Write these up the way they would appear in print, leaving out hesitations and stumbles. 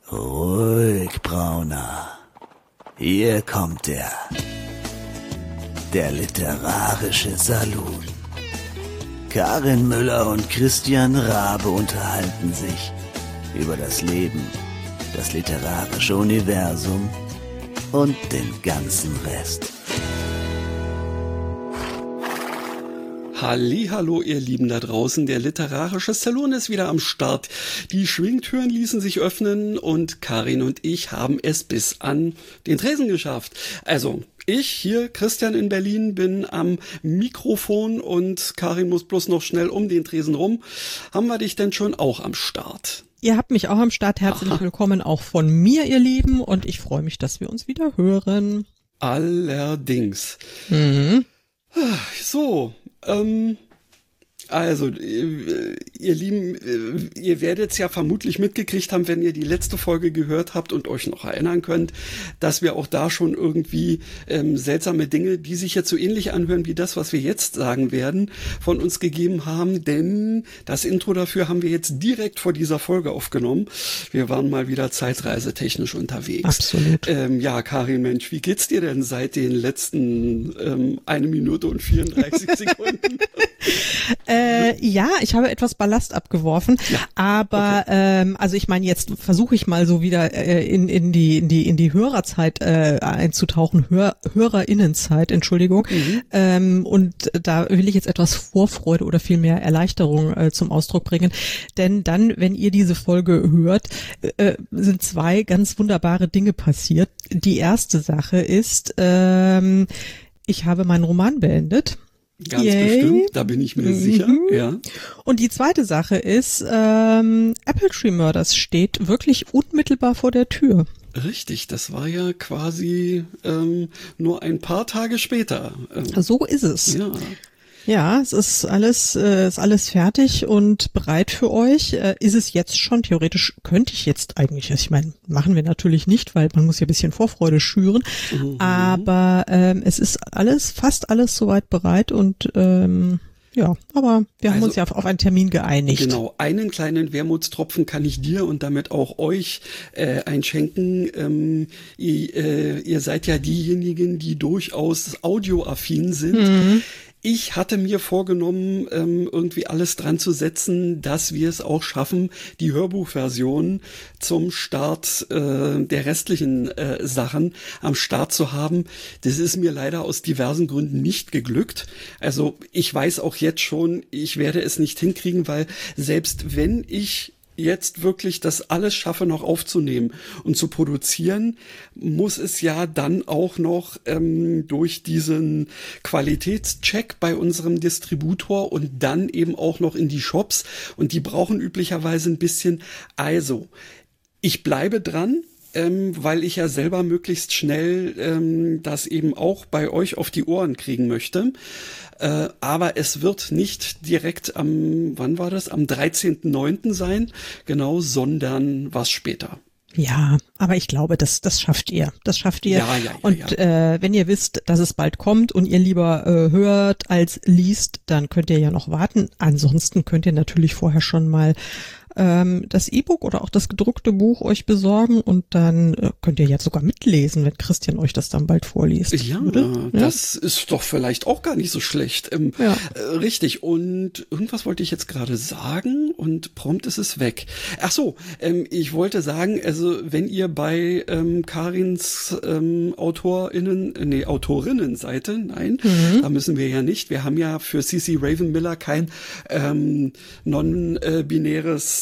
Ruhig, Brauner. Hier kommt er. Der literarische Salon. Karin Müller und Christian Rabe unterhalten sich über das Leben, das literarische Universum und den ganzen Rest. Hallihallo, ihr Lieben da draußen, der literarische Salon ist wieder am Start. Die Schwingtüren ließen sich öffnen und Karin und ich haben es bis an den Tresen geschafft. Also, ich hier, Christian in Berlin, bin am Mikrofon und Karin muss bloß noch schnell um den Tresen rum. Haben wir dich denn schon auch am Start? Ihr habt mich auch am Start. Herzlich willkommen auch von mir, ihr Lieben, und ich freue mich, dass wir uns wieder hören. Allerdings. So, also, ihr Lieben, ihr werdet es ja vermutlich mitgekriegt haben, wenn ihr die letzte Folge gehört habt und euch noch erinnern könnt, dass wir auch da schon irgendwie seltsame Dinge, die sich jetzt so ähnlich anhören wie das, was wir jetzt sagen werden, von uns gegeben haben, denn das Intro dafür haben wir jetzt direkt vor dieser Folge aufgenommen. Wir waren mal wieder zeitreisetechnisch unterwegs. Absolut. Ja, Karin, Mensch, wie geht's dir denn seit den letzten 1 Minute und 34 Sekunden? Ja, ich habe etwas Ballast abgeworfen, ja, aber okay. Also ich meine, jetzt versuche ich mal so wieder in die Hörerzeit einzutauchen, Hörerinnenzeit, Entschuldigung. Und da will ich jetzt etwas Vorfreude oder vielmehr Erleichterung zum Ausdruck bringen, denn dann, wenn ihr diese Folge hört, sind 2 ganz wunderbare Dinge passiert. Die erste Sache ist, ich habe meinen Roman beendet. Ganz bestimmt, da bin ich mir sicher, ja. Und die zweite Sache ist, Apple Tree Murders steht wirklich unmittelbar vor der Tür. Richtig, das war ja quasi nur ein paar Tage später. So ist es. Ja. Ja, es ist alles fertig und bereit für euch. Ist es jetzt schon? Theoretisch könnte ich jetzt eigentlich, ich meine, machen wir natürlich nicht, weil man muss ja ein bisschen Vorfreude schüren. Aber es ist fast alles soweit bereit und ja, aber wir haben uns ja auf einen Termin geeinigt. Genau, einen kleinen Wermutstropfen kann ich dir und damit auch euch einschenken. Ihr seid ja diejenigen, die durchaus audioaffin sind. Ich hatte mir vorgenommen, irgendwie alles dran zu setzen, dass wir es auch schaffen, die Hörbuchversion zum Start der restlichen Sachen am Start zu haben. Das ist mir leider aus diversen Gründen nicht geglückt. Also ich weiß auch jetzt schon, ich werde es nicht hinkriegen, weil selbst wenn ich jetzt wirklich das alles schaffe, noch aufzunehmen und zu produzieren, muss es ja dann auch noch durch diesen Qualitätscheck bei unserem Distributor und dann eben auch noch in die Shops und die brauchen üblicherweise ein bisschen. Also, ich bleibe dran, weil ich ja selber möglichst schnell das eben auch bei euch auf die Ohren kriegen möchte. Aber es wird nicht direkt wann war das? Am 13.09. sein, genau, sondern was später. Ja, aber ich glaube, das schafft ihr. Das schafft ihr. Ja. Und wenn ihr wisst, dass es bald kommt und ihr lieber hört als liest, dann könnt ihr ja noch warten. Ansonsten könnt ihr natürlich vorher schon mal das E-Book oder auch das gedruckte Buch euch besorgen und dann könnt ihr jetzt sogar mitlesen, wenn Christian euch das dann bald vorliest. Ja, das ist doch vielleicht auch gar nicht so schlecht. Richtig, und irgendwas wollte ich jetzt gerade sagen und prompt ist es weg. Ach so, ich wollte sagen, also wenn ihr bei Karins Autorinnenseite, da müssen wir ja nicht, wir haben ja für CC Ravenmiller kein non-binäres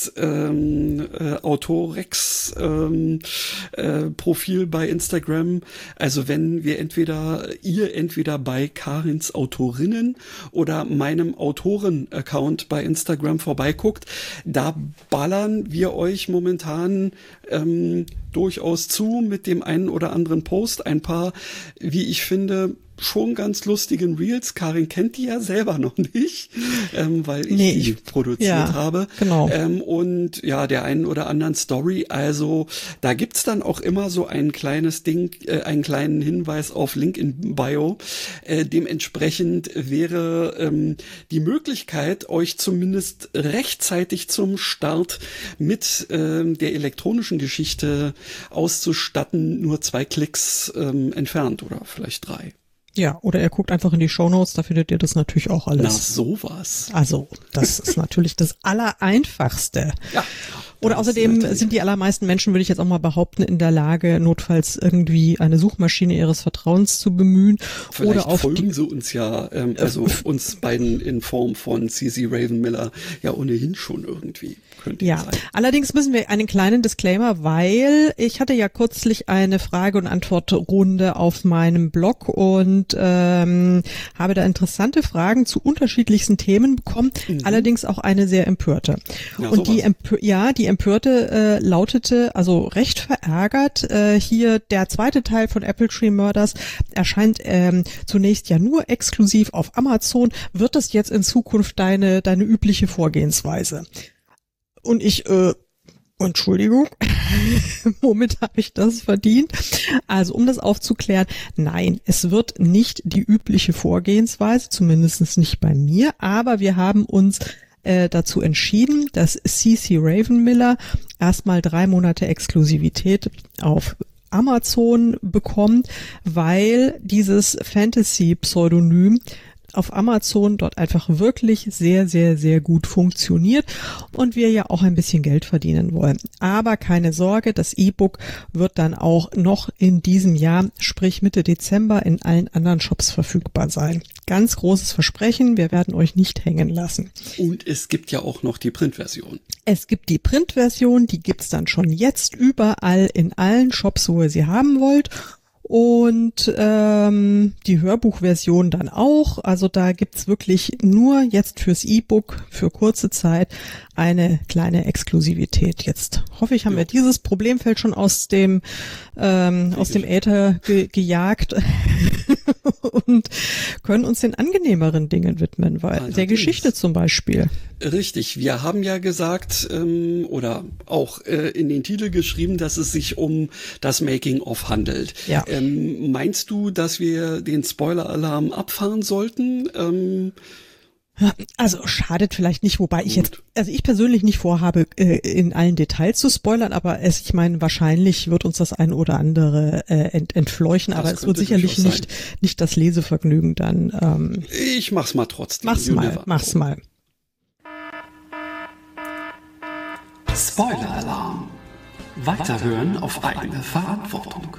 Autorex Profil bei Instagram. Also wenn wir entweder bei Karins Autorinnen oder meinem Autoren-Account bei Instagram vorbeiguckt, da ballern wir euch momentan durchaus zu mit dem einen oder anderen Post. Ein paar, wie ich finde, schon ganz lustigen Reels. Karin kennt die ja selber noch nicht, weil ich die produziert habe. Genau. Und ja, der einen oder anderen Story. Also da gibt's dann auch immer so ein kleines Ding, einen kleinen Hinweis auf Link in Bio. Dementsprechend wäre die Möglichkeit, euch zumindest rechtzeitig zum Start mit der elektronischen Geschichte auszustatten, nur 2 Klicks entfernt oder vielleicht 3. Ja, oder ihr guckt einfach in die Shownotes, da findet ihr das natürlich auch alles. Na, sowas. Also, das ist natürlich das Allereinfachste. Ja. Oder außerdem sind die allermeisten Menschen, würde ich jetzt auch mal behaupten, in der Lage, notfalls irgendwie eine Suchmaschine ihres Vertrauens zu bemühen. Vielleicht oder auf folgen sie uns ja, also uns beiden in Form von CC Ravenmiller ja ohnehin schon irgendwie. Ja, allerdings müssen wir einen kleinen Disclaimer, weil ich hatte ja kürzlich eine Frage- und Antwortrunde auf meinem Blog und habe da interessante Fragen zu unterschiedlichsten Themen bekommen, allerdings auch eine sehr empörte. Ja, und die Empörte lautete, also recht verärgert, hier der zweite Teil von Apple Tree Murders erscheint zunächst ja nur exklusiv auf Amazon. Wird das jetzt in Zukunft deine übliche Vorgehensweise? Und ich, Entschuldigung, womit habe ich das verdient? Also um das aufzuklären, nein, es wird nicht die übliche Vorgehensweise, zumindest nicht bei mir, aber wir haben uns dazu entschieden, dass CC Ravenmiller erstmal 3 Monate Exklusivität auf Amazon bekommt, weil dieses Fantasy-Pseudonym auf Amazon dort einfach wirklich sehr, sehr, sehr gut funktioniert und wir ja auch ein bisschen Geld verdienen wollen. Aber keine Sorge, das E-Book wird dann auch noch in diesem Jahr, sprich Mitte Dezember, in allen anderen Shops verfügbar sein. Ganz großes Versprechen, wir werden euch nicht hängen lassen. Und es gibt ja auch noch die Printversion. Es gibt die Printversion, die gibt's dann schon jetzt überall in allen Shops, wo ihr sie haben wollt. Und die Hörbuchversion dann auch. Also da gibt's wirklich nur jetzt fürs E-Book für kurze Zeit eine kleine Exklusivität. Jetzt hoffe ich, haben wir dieses Problemfeld schon aus dem Äther gejagt und können uns den angenehmeren Dingen widmen, weil der Geschichte zum Beispiel. Richtig, wir haben ja gesagt oder auch in den Titel geschrieben, dass es sich um das Making-of handelt. Ja. Meinst du, dass wir den Spoiler-Alarm abfahren sollten? Also schadet vielleicht nicht, wobei ich persönlich nicht vorhabe, in allen Details zu spoilern, aber ich meine, wahrscheinlich wird uns das ein oder andere entfleuchen, aber es wird sicherlich nicht das Lesevergnügen dann. Ich mach's mal trotzdem. Mach's mal. Spoiler-Alarm. Weiterhören auf eigene Verantwortung.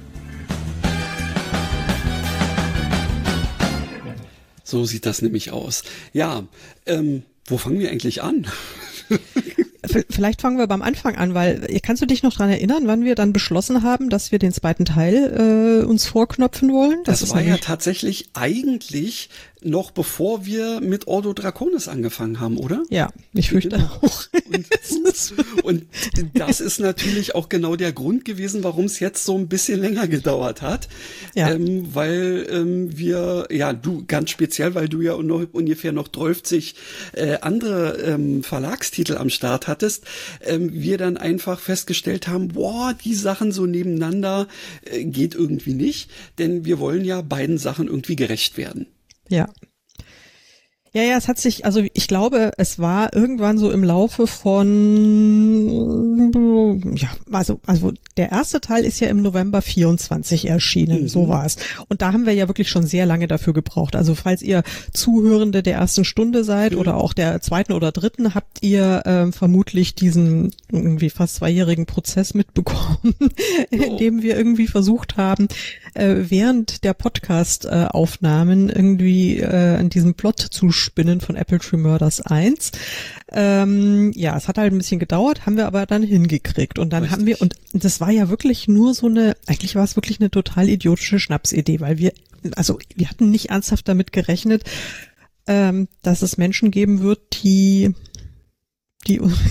So sieht das nämlich aus. Ja, wo fangen wir eigentlich an? Vielleicht fangen wir beim Anfang an, weil kannst du dich noch dran erinnern, wann wir dann beschlossen haben, dass wir den zweiten Teil uns vorknöpfen wollen? Das war ja tatsächlich eigentlich noch bevor wir mit Ordo Draconis angefangen haben, oder? Ja, ich fürchte auch. Und das ist natürlich auch genau der Grund gewesen, warum es jetzt so ein bisschen länger gedauert hat. Ja. Weil wir, ja, du ganz speziell, weil du ja noch ungefähr noch 30 andere Verlagstitel am Start hattest, wir dann einfach festgestellt haben, boah, die Sachen so nebeneinander geht irgendwie nicht, denn wir wollen ja beiden Sachen irgendwie gerecht werden. Ja. Ja, es hat sich, also ich glaube, es war irgendwann so im Laufe von, ja, also der erste Teil ist ja im November 24 erschienen, so war es. Und da haben wir ja wirklich schon sehr lange dafür gebraucht. Also falls ihr Zuhörende der ersten Stunde seid oder auch der zweiten oder dritten, habt ihr vermutlich diesen irgendwie fast 2-jährigen Prozess mitbekommen, in dem wir irgendwie versucht haben, während der Podcast-Aufnahmen irgendwie an diesem Plot zu spinnen von Apple Tree Murders 1. Ja, es hat halt ein bisschen gedauert, haben wir aber dann hingekriegt. Und dann haben wir, und das war ja wirklich nur so eigentlich war es wirklich eine total idiotische Schnapsidee, weil wir hatten nicht ernsthaft damit gerechnet, dass es Menschen geben wird, die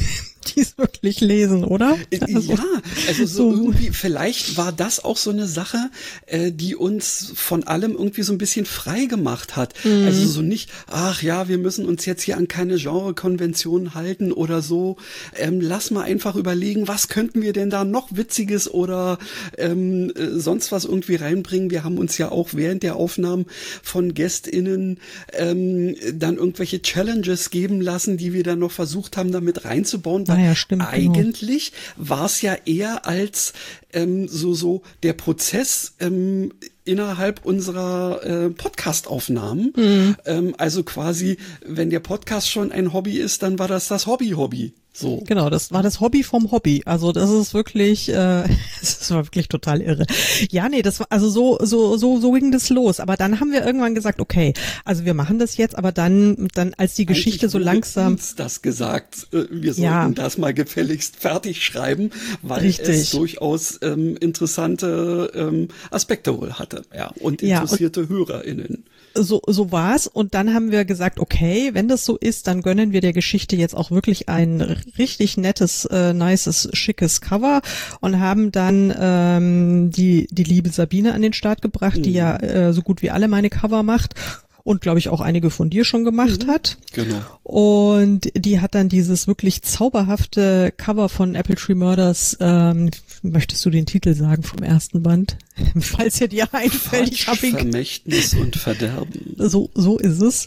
die es wirklich lesen, oder? Ja, also so irgendwie, vielleicht war das auch so eine Sache, die uns von allem irgendwie so ein bisschen frei gemacht hat. Also so nicht, ach ja, wir müssen uns jetzt hier an keine Genrekonventionen halten oder so. Lass mal einfach überlegen, was könnten wir denn da noch Witziges oder sonst was irgendwie reinbringen. Wir haben uns ja auch während der Aufnahmen von GästInnen dann irgendwelche Challenges geben lassen, die wir dann noch versucht haben, damit reinzubauen. Ja, stimmt, eigentlich war es ja eher als so der Prozess innerhalb unserer Podcast-Aufnahmen. Also quasi, wenn der Podcast schon ein Hobby ist, dann war das Hobby. So. Genau, das war das Hobby vom Hobby. Also das ist wirklich, das war wirklich total irre. Ja, nee, das war also so ging das los. Aber dann haben wir irgendwann gesagt, okay, also wir machen das jetzt, aber dann als die Geschichte so langsam uns das gesagt, wir sollten das mal gefälligst fertig schreiben, weil es durchaus interessante Aspekte wohl hatte, und interessierte HörerInnen. So war's. Und dann haben wir gesagt, okay, wenn das so ist, dann gönnen wir der Geschichte jetzt auch wirklich ein richtig nettes, nices, schickes Cover und haben dann die liebe Sabine an den Start gebracht, die ja so gut wie alle meine Cover macht. Und glaube ich auch einige von dir schon gemacht hat. Genau. Und die hat dann dieses wirklich zauberhafte Cover von Apple Tree Murders, möchtest du den Titel sagen vom ersten Band? Falls dir dir einfällt. Ich hab ihn Vermächtnis und Verderben. So ist es.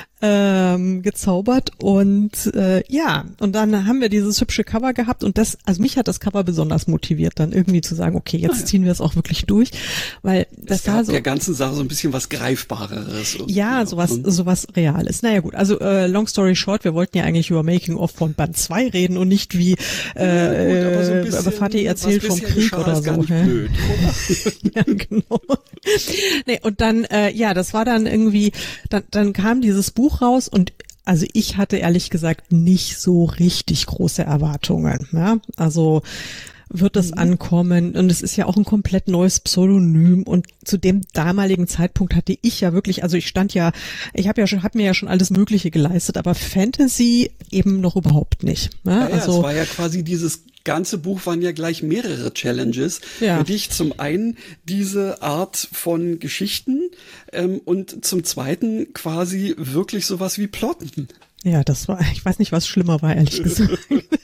Gezaubert und und dann haben wir dieses hübsche Cover gehabt und also mich hat das Cover besonders motiviert, dann irgendwie zu sagen, okay, jetzt ziehen wir es auch wirklich durch, weil das war so der ganzen Sache so ein bisschen was Greifbareres. Ja, sowas Reales. Naja gut, also long story short, wir wollten ja eigentlich über Making of von Band 2 reden und nicht wie Fatih erzählt vom Krieg oder so. Blöd, ja, genau. Nee, und dann, das war dann irgendwie, dann kam dieses Buch raus und also ich hatte ehrlich gesagt nicht so richtig große Erwartungen. Ja? Also wird es ankommen und es ist ja auch ein komplett neues Pseudonym und zu dem damaligen Zeitpunkt hatte ich ja wirklich, also ich habe mir ja schon alles Mögliche geleistet, aber Fantasy eben noch überhaupt nicht. Ja? Also es war ja quasi dieses ganze Buch waren ja gleich mehrere Challenges für dich. Zum einen diese Art von Geschichten und zum zweiten quasi wirklich sowas wie Plotten. Ja, ich weiß nicht, was schlimmer war, ehrlich gesagt.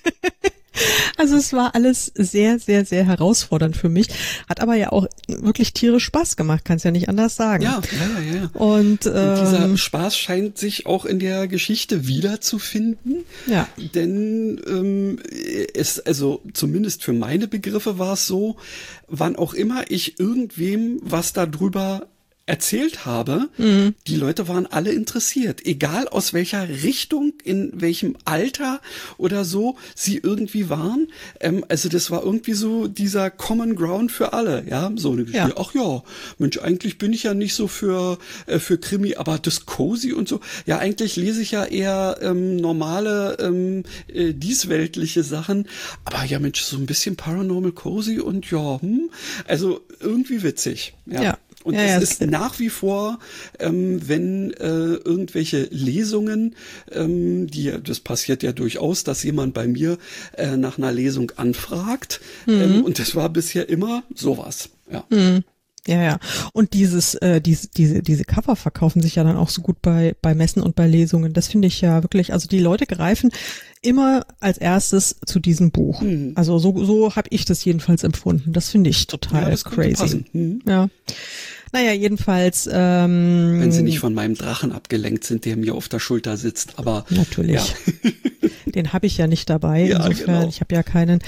Also es war alles sehr, sehr, sehr herausfordernd für mich, hat aber ja auch wirklich tierisch Spaß gemacht, kannst ja nicht anders sagen. Ja. Und dieser Spaß scheint sich auch in der Geschichte wiederzufinden. Ja. Denn also zumindest für meine Begriffe war es so, wann auch immer ich irgendwem was darüber erzählt habe, die Leute waren alle interessiert, egal aus welcher Richtung, in welchem Alter oder so sie irgendwie waren. Also das war irgendwie so dieser Common Ground für alle, so eine Geschichte. Ach ja, Mensch, eigentlich bin ich ja nicht so für Krimi, aber das Cozy und so. Ja, eigentlich lese ich ja eher normale, diesweltliche Sachen. Aber ja, Mensch, so ein bisschen Paranormal Cozy und also irgendwie witzig. Ja. Und es ist nach wie vor, wenn irgendwelche Lesungen, das passiert ja durchaus, dass jemand bei mir nach einer Lesung anfragt. Und das war bisher immer sowas. Ja. Ja. Und diese Cover verkaufen sich ja dann auch so gut bei Messen und bei Lesungen. Das finde ich ja wirklich, also die Leute greifen immer als erstes zu diesem Buch. Also so habe ich das jedenfalls empfunden. Das finde ich total crazy. Ja. Naja, jedenfalls. Wenn sie nicht von meinem Drachen abgelenkt sind, der mir auf der Schulter sitzt, aber. Natürlich. Ja. Den habe ich ja nicht dabei, insofern, ich habe ja keinen.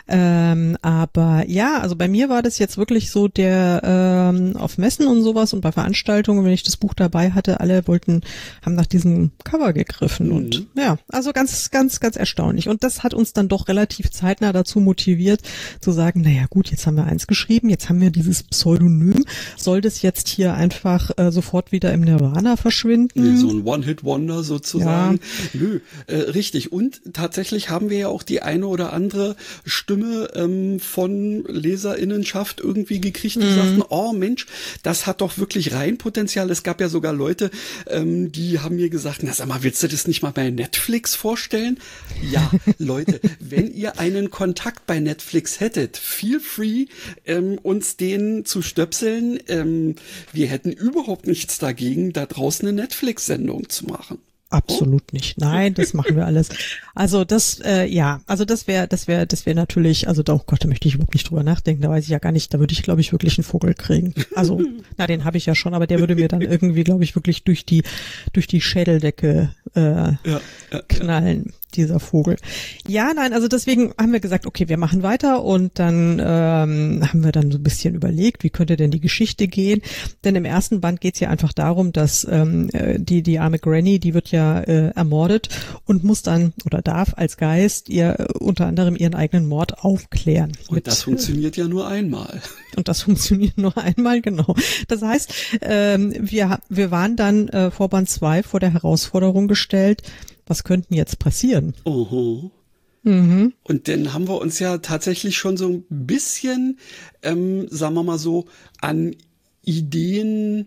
Aber ja, also bei mir war das jetzt wirklich so auf Messen und sowas und bei Veranstaltungen, wenn ich das Buch dabei hatte, alle haben nach diesem Cover gegriffen und also ganz, ganz, ganz erstaunlich. Und das hat uns dann doch relativ zeitnah dazu motiviert, zu sagen, naja gut, jetzt haben wir eins geschrieben, jetzt haben wir dieses Pseudonym, soll das beides jetzt hier einfach sofort wieder im Nirvana verschwinden. Nee, so ein One-Hit-Wonder sozusagen. Ja. Nö, richtig. Und tatsächlich haben wir ja auch die eine oder andere Stimme von LeserInnenschaft irgendwie gekriegt, die sagten, oh Mensch, das hat doch wirklich Reihenpotenzial. Es gab ja sogar Leute, die haben mir gesagt, na sag mal, willst du das nicht mal bei Netflix vorstellen? Ja, Leute, wenn ihr einen Kontakt bei Netflix hättet, feel free, uns den zu stöpseln. Wir hätten überhaupt nichts dagegen, da draußen eine Netflix-Sendung zu machen. Absolut nicht. Nein, das machen wir alles. Also das, das wäre natürlich, also oh Gott, da möchte ich überhaupt nicht drüber nachdenken, da weiß ich ja gar nicht, da würde ich, glaube ich, wirklich einen Vogel kriegen. Also, na, den habe ich ja schon, aber der würde mir dann irgendwie, glaube ich, wirklich durch die Schädeldecke knallen, dieser Vogel. Ja, nein, also deswegen haben wir gesagt, okay, wir machen weiter und dann haben wir dann so ein bisschen überlegt, wie könnte denn die Geschichte gehen? Denn im ersten Band geht es ja einfach darum, dass die arme Granny, die wird ja ermordet und muss dann oder darf als Geist ihr unter anderem ihren eigenen Mord aufklären. Und das funktioniert ja nur einmal. Und das funktioniert nur einmal, genau. Das heißt, wir waren dann vor Band 2 vor der Herausforderung gestellt, was könnten jetzt passieren? Oho. Und dann haben wir uns ja tatsächlich schon so ein bisschen, sagen wir mal so, an Ideen,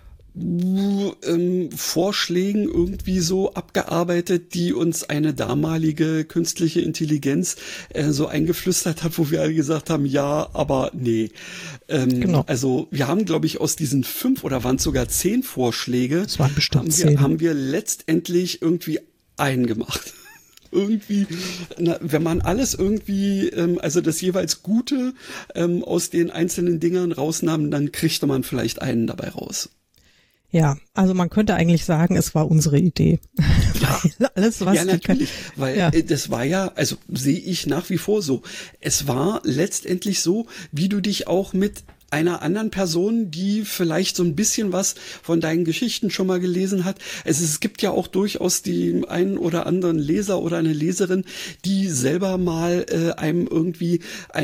Vorschlägen irgendwie so abgearbeitet, die uns eine damalige künstliche Intelligenz so eingeflüstert hat, wo wir alle gesagt haben, ja, aber nee. Genau. Also wir haben, glaube ich, aus diesen 5 oder waren es sogar 10 Vorschläge, das waren bestimmt 10. Haben wir letztendlich irgendwie einen gemacht. Irgendwie, wenn man alles irgendwie, also das jeweils Gute aus den einzelnen Dingern rausnahm, dann kriegte man vielleicht einen dabei raus. Ja, also man könnte eigentlich sagen, es war unsere Idee. Ja, alles, was ja natürlich, weil das war ja, also sehe ich nach wie vor so. Es war letztendlich so, wie du dich auch mit einer anderen Person, die vielleicht so ein bisschen was von deinen Geschichten schon mal gelesen hat. Es gibt ja auch durchaus die einen oder anderen Leser oder eine Leserin, die selber mal einem irgendwie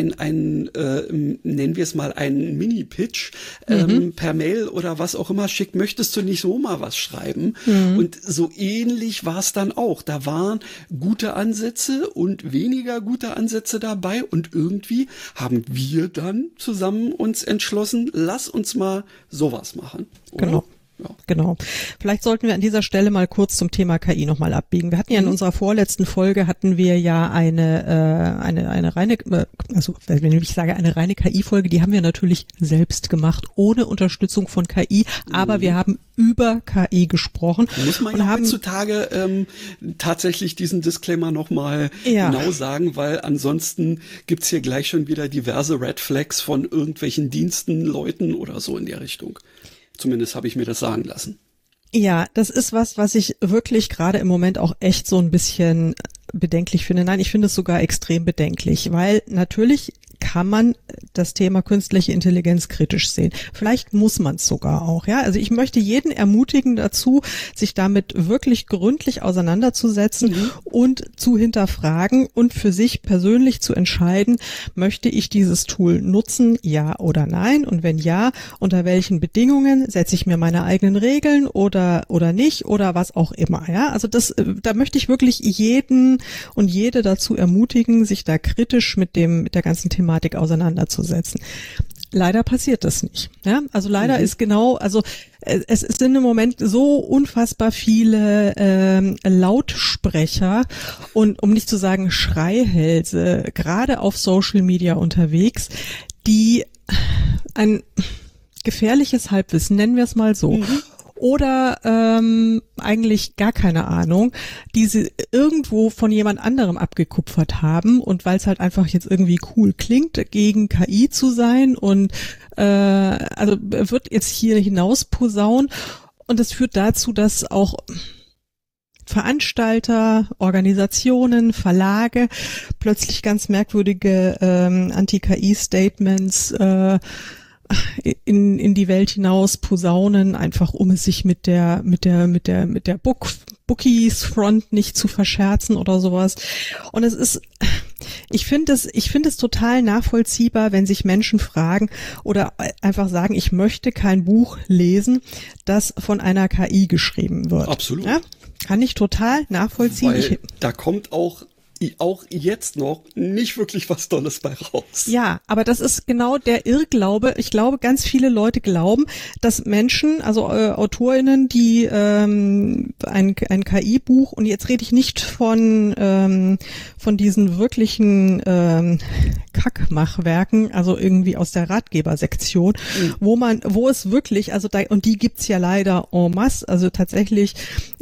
nennen wir es mal einen Mini-Pitch per Mail oder was auch immer schickt. Möchtest du nicht so mal was schreiben? Und so ähnlich war es dann auch. Da waren gute Ansätze und weniger gute Ansätze dabei und irgendwie haben wir dann zusammen uns entschlossen, lass uns mal sowas machen. Oder? Genau. Ja. Genau. Vielleicht sollten wir an dieser Stelle mal kurz zum Thema KI nochmal abbiegen. Wir hatten ja in unserer vorletzten Folge hatten wir ja eine reine, also wenn ich sage eine reine KI-Folge, die haben wir natürlich selbst gemacht, ohne Unterstützung von KI, aber wir haben über KI gesprochen. Muss man ja heutzutage tatsächlich diesen Disclaimer nochmal genau sagen, weil ansonsten gibt's hier gleich schon wieder diverse Red Flags von irgendwelchen Diensten, Leuten oder so in der Richtung. Zumindest habe ich mir das sagen lassen. Ja, das ist was ich wirklich gerade im Moment auch echt so ein bisschen bedenklich finde. Nein, ich finde es sogar extrem bedenklich, weil natürlich kann man das Thema künstliche Intelligenz kritisch sehen. Vielleicht muss man es sogar auch, ja. Also ich möchte jeden ermutigen dazu, sich damit wirklich gründlich auseinanderzusetzen und zu hinterfragen und für sich persönlich zu entscheiden, möchte ich dieses Tool nutzen, ja oder nein? Und wenn ja, unter welchen Bedingungen setze ich mir meine eigenen Regeln oder nicht oder was auch immer, ja. Also da möchte ich wirklich jeden und jede dazu ermutigen, sich da kritisch mit der ganzen Thematik auseinanderzusetzen. Leider passiert das nicht. Ja, also leider ist es sind im Moment so unfassbar viele Lautsprecher und um nicht zu sagen Schreihälse, gerade auf Social Media unterwegs, die ein gefährliches Halbwissen, nennen wir es mal so, oder eigentlich gar keine Ahnung, die sie irgendwo von jemand anderem abgekupfert haben und weil es halt einfach jetzt irgendwie cool klingt, gegen KI zu sein und also wird jetzt hier hinaus posaunen und das führt dazu, dass auch Veranstalter, Organisationen, Verlage plötzlich ganz merkwürdige Anti-KI-Statements in die Welt hinaus posaunen, einfach um es sich mit der Bookies Front nicht zu verscherzen oder sowas. Und ich finde es total nachvollziehbar, wenn sich Menschen fragen oder einfach sagen, ich möchte kein Buch lesen, das von einer KI geschrieben wird. Absolut. Ja? Kann ich total nachvollziehen. Weil da kommt auch jetzt noch nicht wirklich was Tolles bei raus. Ja, aber das ist genau der Irrglaube. Ich glaube, ganz viele Leute glauben, dass Menschen, also AutorInnen, die ein KI-Buch, und jetzt rede ich nicht von diesen wirklichen Kackmachwerken, also irgendwie aus der Ratgebersektion, wo es wirklich, also da, und die gibt's ja leider en masse, also tatsächlich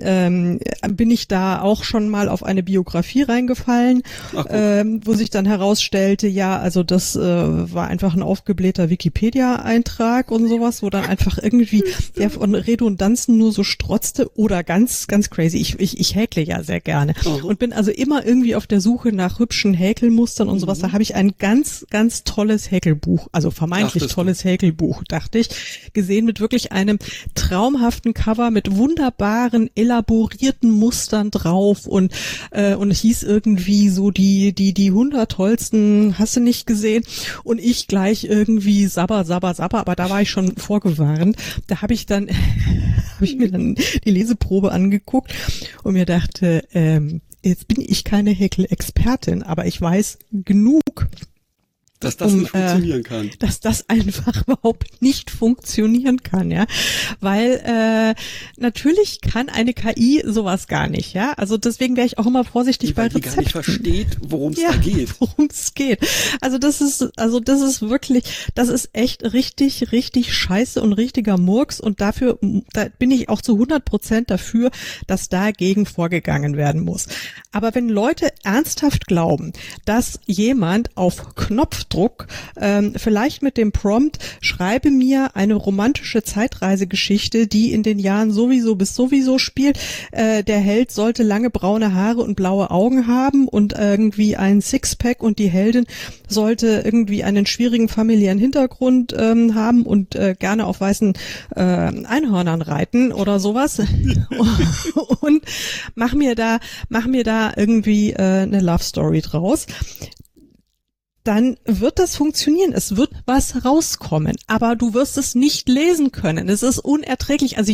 bin ich da auch schon mal auf eine Biografie reingefallen, wo sich dann herausstellte, ja, also das war einfach ein aufgeblähter Wikipedia-Eintrag und sowas, wo dann einfach irgendwie der von Redundanzen nur so strotzte oder ganz, ganz crazy. Ich häkle ja sehr gerne und bin also immer irgendwie auf der Suche nach hübschen Häkelmustern und sowas. Da habe ich ein ganz, ganz tolles Häkelbuch, also vermeintlich tolles Häkelbuch, dachte ich, gesehen mit wirklich einem traumhaften Cover mit wunderbaren, elaborierten Mustern drauf und hieß irgendwie so die 100 tollsten, hast du nicht gesehen? Und ich gleich irgendwie sabber, aber da war ich schon vorgewarnt. Da habe ich mir dann die Leseprobe angeguckt und mir dachte, jetzt bin ich keine Häkel-Expertin, aber ich weiß genug, dass das nicht funktionieren kann. Dass das einfach überhaupt nicht funktionieren kann, ja. Weil natürlich kann eine KI sowas gar nicht, ja. Also deswegen wäre ich auch immer vorsichtig bei Rezepten. Die gar nicht versteht, worum es da geht. Worum es geht. Also das ist wirklich, das ist echt richtig, richtig scheiße und richtiger Murks, und da bin ich auch zu 100% dafür, dass dagegen vorgegangen werden muss. Aber wenn Leute ernsthaft glauben, dass jemand auf Knopfdruck vielleicht mit dem Prompt, schreibe mir eine romantische Zeitreisegeschichte, die in den Jahren sowieso bis sowieso spielt, der Held sollte lange braune Haare und blaue Augen haben und irgendwie ein Sixpack, und die Heldin sollte irgendwie einen schwierigen familiären Hintergrund haben und gerne auf weißen Einhörnern reiten oder sowas und mach mir da irgendwie eine Love Story draus. Dann wird das funktionieren. Es wird was rauskommen, aber du wirst es nicht lesen können. Es ist unerträglich. Also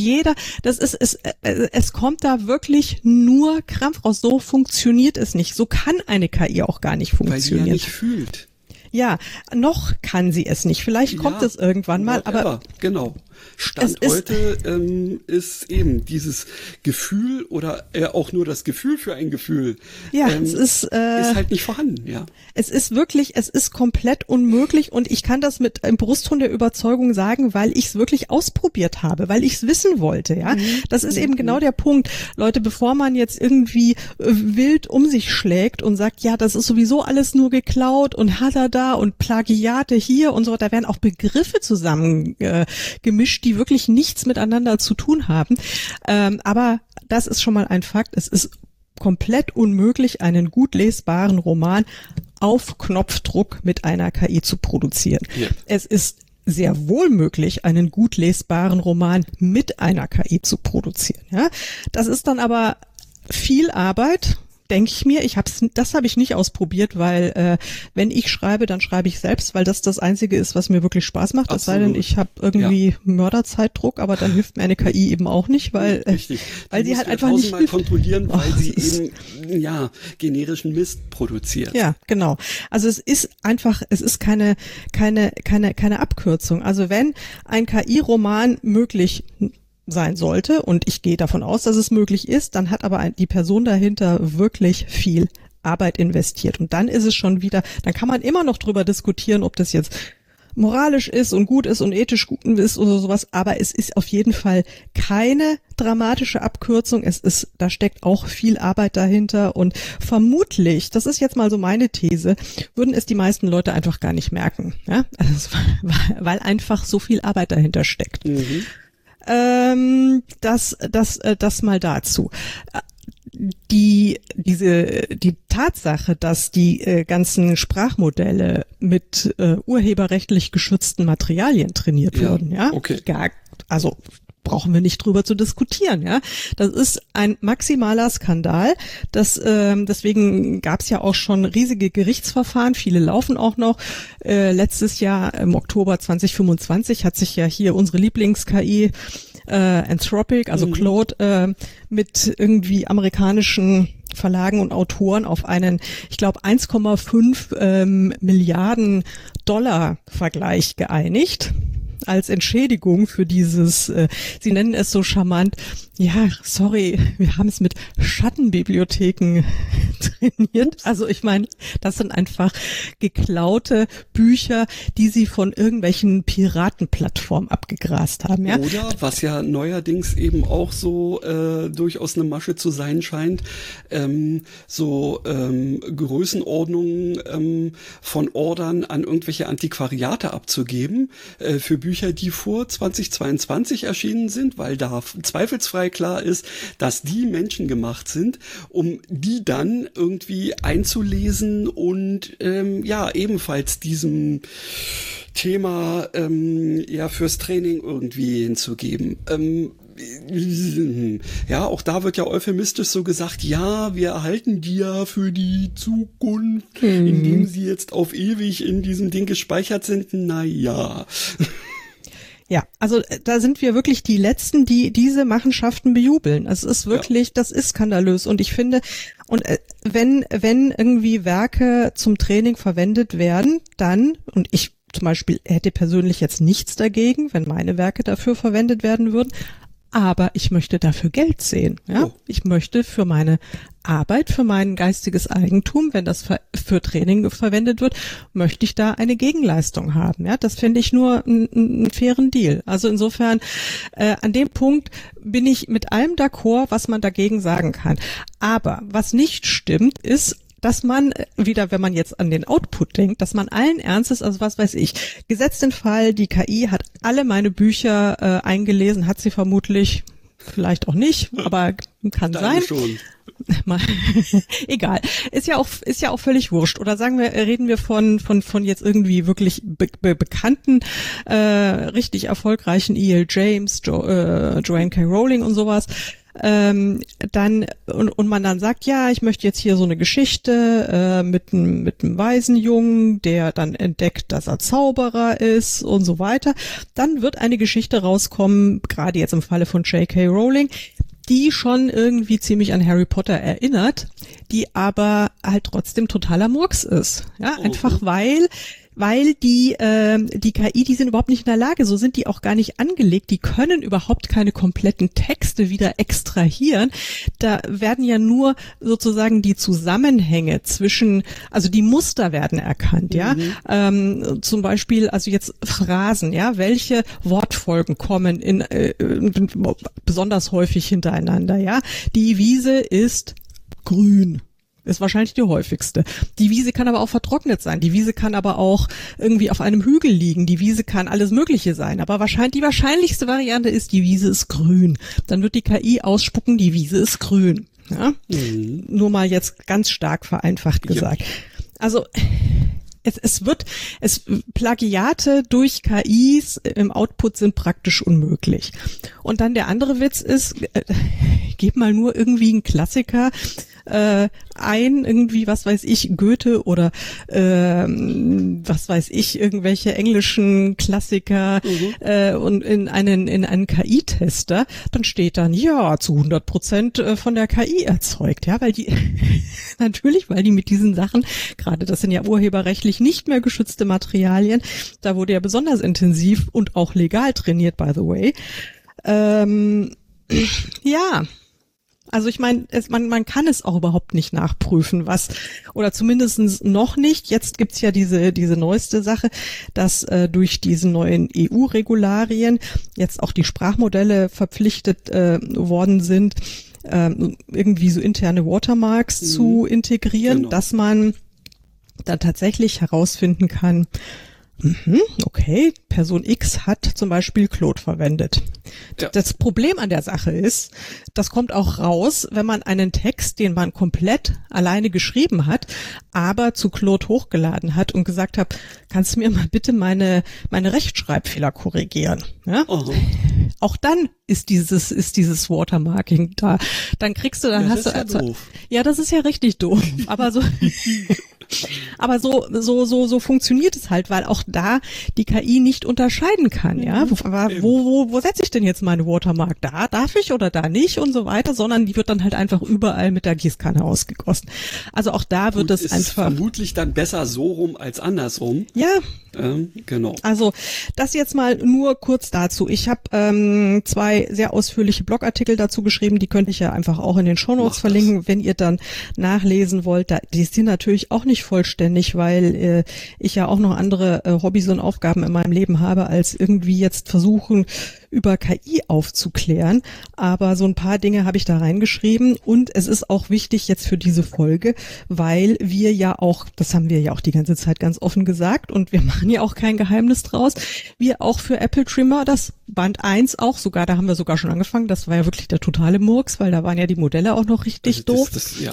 es kommt da wirklich nur Krampf raus. So funktioniert es nicht. So kann eine KI auch gar nicht funktionieren. Weil sie ja nicht fühlt. Ja, noch kann sie es nicht. Vielleicht kommt es irgendwann mal, aber genau. Stand heute ist eben dieses Gefühl oder auch nur das Gefühl für ein Gefühl. Ja, es ist halt nicht vorhanden, ja. Es ist komplett unmöglich, und ich kann das mit einem Brustton der Überzeugung sagen, weil ich es wirklich ausprobiert habe, weil ich es wissen wollte, ja. Das ist eben genau der Punkt. Leute, bevor man jetzt irgendwie wild um sich schlägt und sagt, ja, das ist sowieso alles nur geklaut und da und Plagiate hier und so, da werden auch Begriffe zusammen gemischt, die wirklich nichts miteinander zu tun haben. Aber das ist schon mal ein Fakt. Es ist komplett unmöglich, einen gut lesbaren Roman auf Knopfdruck mit einer KI zu produzieren. Ja. Es ist sehr wohl möglich, einen gut lesbaren Roman mit einer KI zu produzieren. Ja? Das ist dann aber viel Arbeit, denke ich mir. Das habe ich nicht ausprobiert, weil wenn ich schreibe, dann schreibe ich selbst, weil das Einzige ist, was mir wirklich Spaß macht. Es sei denn, ich habe irgendwie Mörderzeitdruck, aber dann hilft mir eine KI eben auch nicht, weil sie halt einfach nicht hilft. Kontrollieren, weil sie eben generischen Mist produziert. Ja, genau. Also es ist keine Abkürzung. Also wenn ein KI-Roman möglich sein sollte, und ich gehe davon aus, dass es möglich ist, dann hat aber die Person dahinter wirklich viel Arbeit investiert. Und dann ist es schon wieder, dann kann man immer noch drüber diskutieren, ob das jetzt moralisch ist und gut ist und ethisch gut ist oder sowas, aber es ist auf jeden Fall keine dramatische Abkürzung. Da steckt auch viel Arbeit dahinter, und vermutlich, das ist jetzt mal so meine These, würden es die meisten Leute einfach gar nicht merken, ja? Also, weil einfach so viel Arbeit dahinter steckt. Das mal dazu. Die Tatsache, dass die ganzen Sprachmodelle mit urheberrechtlich geschützten Materialien trainiert wurden, ja, okay. Also brauchen wir nicht drüber zu diskutieren, ja. Das ist ein maximaler Skandal. Deswegen gab es ja auch schon riesige Gerichtsverfahren. Viele laufen auch noch. Letztes Jahr im Oktober 2025 hat sich ja hier unsere Lieblings-KI Anthropic, also Claude, mit irgendwie amerikanischen Verlagen und Autoren auf einen, ich glaube, 1,5 Milliarden $ Vergleich geeinigt als Entschädigung für dieses, sie nennen es so charmant, ja, sorry, wir haben es mit Schattenbibliotheken trainiert. Also ich meine, das sind einfach geklaute Bücher, die sie von irgendwelchen Piratenplattformen abgegrast haben. Ja? Oder, was ja neuerdings eben auch so durchaus eine Masche zu sein scheint, Größenordnungen von Ordern an irgendwelche Antiquariate abzugeben für Bücher, die vor 2022 erschienen sind, weil da zweifelsfrei klar ist, dass die Menschen gemacht sind, um die dann irgendwie einzulesen und ebenfalls diesem Thema fürs Training irgendwie hinzugeben. Ja, auch da wird ja euphemistisch so gesagt, ja, wir erhalten die ja für die Zukunft, indem sie jetzt auf ewig in diesem Ding gespeichert sind. Naja. Ja, also da sind wir wirklich die Letzten, die diese Machenschaften bejubeln. Es ist wirklich, das ist skandalös. Und ich finde, wenn irgendwie Werke zum Training verwendet werden, dann, und ich zum Beispiel hätte persönlich jetzt nichts dagegen, wenn meine Werke dafür verwendet werden würden, aber ich möchte dafür Geld sehen. Ja? Ich möchte für meine Arbeit, für mein geistiges Eigentum, wenn das für Training verwendet wird, möchte ich da eine Gegenleistung haben. Ja, das finde ich nur einen fairen Deal. Also insofern, an dem Punkt bin ich mit allem d'accord, was man dagegen sagen kann. Aber was nicht stimmt, ist, dass man wieder, wenn man jetzt an den Output denkt, dass man allen Ernstes, also was weiß ich, gesetzt den Fall, die KI hat alle meine Bücher eingelesen, hat sie vermutlich, vielleicht auch nicht, aber kann sein. Schon. Egal. Ist ja auch völlig wurscht. Oder reden wir von jetzt irgendwie wirklich bekannten, richtig erfolgreichen E.L. James, Joanne K. Rowling und sowas. Dann und man dann sagt, ja, ich möchte jetzt hier so eine Geschichte mit einem Waisenjungen, der dann entdeckt, dass er Zauberer ist und so weiter. Dann wird eine Geschichte rauskommen, gerade jetzt im Falle von J.K. Rowling, die schon irgendwie ziemlich an Harry Potter erinnert, die aber halt trotzdem totaler Murks ist. Ja, einfach weil die KI, die sind überhaupt nicht in der Lage, so sind die auch gar nicht angelegt, die können überhaupt keine kompletten Texte wieder extrahieren. Da werden ja nur sozusagen die Zusammenhänge also die Muster werden erkannt, ja. Zum Beispiel, also jetzt Phrasen, ja, welche Wortfolgen kommen in besonders häufig hintereinander, ja. Die Wiese ist grün. Ist wahrscheinlich die häufigste. Die Wiese kann aber auch vertrocknet sein. Die Wiese kann aber auch irgendwie auf einem Hügel liegen. Die Wiese kann alles Mögliche sein. Aber die wahrscheinlichste Variante ist, die Wiese ist grün. Dann wird die KI ausspucken, die Wiese ist grün. Ja? Nur mal jetzt ganz stark vereinfacht gesagt. Also Plagiate durch KIs im Output sind praktisch unmöglich. Und dann der andere Witz ist, gib mal nur irgendwie einen Klassiker irgendwie, was weiß ich, Goethe oder was weiß ich, irgendwelche englischen Klassiker und in einen KI-Tester, dann steht dann, ja, zu 100% von der KI erzeugt, ja, weil die natürlich, weil die mit diesen Sachen, gerade das sind ja urheberrechtlich nicht mehr geschützte Materialien, da wurde ja besonders intensiv und auch legal trainiert, by the way. Ja, also ich meine, man kann es auch überhaupt nicht nachprüfen, oder zumindest noch nicht. Jetzt gibt's ja diese neueste Sache, dass durch diese neuen EU-Regularien jetzt auch die Sprachmodelle verpflichtet worden sind, irgendwie so interne Watermarks zu integrieren, genau, dass man dann tatsächlich herausfinden kann, okay, Person X hat zum Beispiel Claude verwendet. Ja. Das Problem an der Sache ist, das kommt auch raus, wenn man einen Text, den man komplett alleine geschrieben hat, aber zu Claude hochgeladen hat und gesagt hat, kannst du mir mal bitte meine Rechtschreibfehler korrigieren? Ja? auch dann ist dieses Watermarking da. Dann kriegst du, dann hast du, doof. Ja, das ist ja richtig doof. Aber so, so funktioniert es halt, weil auch da die KI nicht unterscheiden kann, ja. Wo setze ich denn jetzt meine Watermark? Da darf ich oder da nicht und so weiter, sondern die wird dann halt einfach überall mit der Gießkanne ausgegossen. Also auch da wird es einfach vermutlich dann besser so rum als andersrum. Ja. Genau. Also das jetzt mal nur kurz dazu. Ich habe 2 sehr ausführliche Blogartikel dazu geschrieben, die könnte ich ja einfach auch in den Shownotes verlinken, wenn ihr dann nachlesen wollt. Die sind natürlich auch nicht vollständig, weil ich ja auch noch andere Hobbys und Aufgaben in meinem Leben habe, als irgendwie jetzt versuchen, über KI aufzuklären. Aber so ein paar Dinge habe ich da reingeschrieben und es ist auch wichtig jetzt für diese Folge, weil wir ja auch, das haben wir ja auch die ganze Zeit ganz offen gesagt und wir machen ja auch kein Geheimnis draus, wir auch für Apple Trimmer das Band 1 auch sogar, da haben wir sogar schon angefangen, das war ja wirklich der totale Murks, weil da waren ja die Modelle auch noch richtig doof.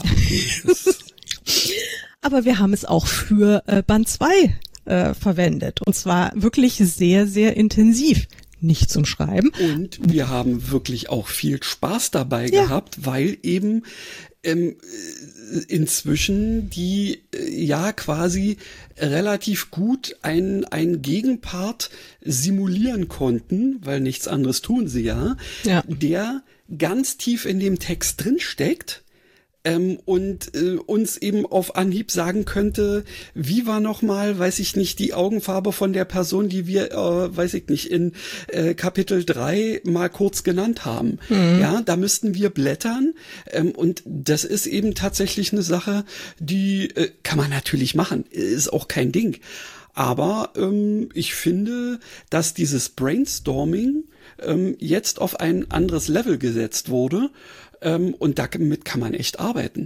Aber wir haben es auch für Band 2 verwendet und zwar wirklich sehr, sehr intensiv. Nicht zum Schreiben. Und wir haben wirklich auch viel Spaß dabei gehabt, weil eben inzwischen die quasi relativ gut einen Gegenpart simulieren konnten, weil nichts anderes tun sie ja. Der ganz tief in dem Text drin steckt. Und uns eben auf Anhieb sagen könnte, wie war nochmal, weiß ich nicht, die Augenfarbe von der Person, die wir, weiß ich nicht, in Kapitel 3 mal kurz genannt haben. Ja, da müssten wir blättern. Und das ist eben tatsächlich eine Sache, die kann man natürlich machen, ist auch kein Ding. Aber ich finde, dass dieses Brainstorming jetzt auf ein anderes Level gesetzt wurde. Und damit kann man echt arbeiten.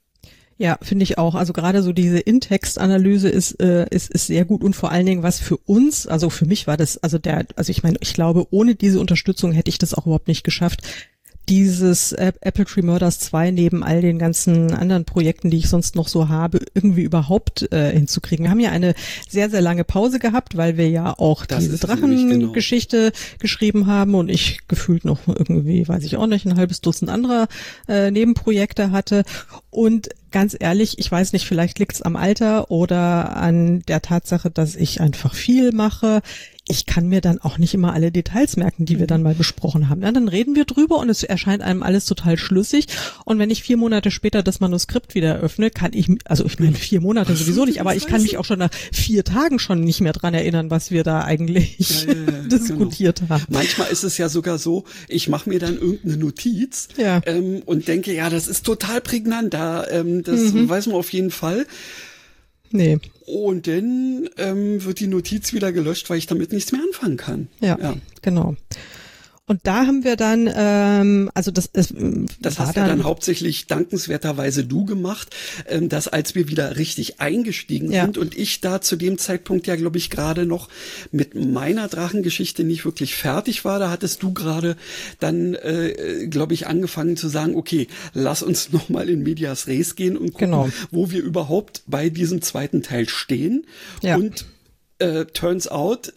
Ja, finde ich auch. Also gerade so diese In-Text-Analyse ist sehr gut und vor allen Dingen was für uns, also für mich war das, ich meine, ich glaube, ohne diese Unterstützung hätte ich das auch überhaupt nicht geschafft, dieses Apple Tree Murders 2 neben all den ganzen anderen Projekten, die ich sonst noch so habe, irgendwie überhaupt hinzukriegen. Wir haben ja eine sehr, sehr lange Pause gehabt, weil wir ja auch diese Drachengeschichte geschrieben haben und ich gefühlt noch irgendwie, weiß ich auch nicht, ein halbes Dutzend anderer Nebenprojekte hatte. Und ganz ehrlich, ich weiß nicht, vielleicht liegt's am Alter oder an der Tatsache, dass ich einfach viel mache. Ich kann mir dann auch nicht immer alle Details merken, die wir dann mal besprochen haben. Ja, dann reden wir drüber und es erscheint einem alles total schlüssig. Und wenn ich 4 Monate später das Manuskript wieder öffne, kann ich, also ich meine 4 Monate sowieso nicht, aber ich kann mich auch schon nach 4 Tagen schon nicht mehr dran erinnern, was wir da eigentlich diskutiert haben. Manchmal ist es ja sogar so, ich mache mir dann irgendeine Notiz und denke, ja, das ist total prägnant, das weiß man auf jeden Fall. Nee. Und dann wird die Notiz wieder gelöscht, weil ich damit nichts mehr anfangen kann. Ja. Genau. Und da haben wir dann, das hast ja dann hauptsächlich dankenswerterweise du gemacht, dass als wir wieder richtig eingestiegen sind und ich da zu dem Zeitpunkt ja, glaube ich, gerade noch mit meiner Drachengeschichte nicht wirklich fertig war, da hattest du gerade dann, glaube ich, angefangen zu sagen, okay, lass uns nochmal in Medias Res gehen und gucken, wo wir überhaupt bei diesem zweiten Teil stehen. Ja. Und turns out,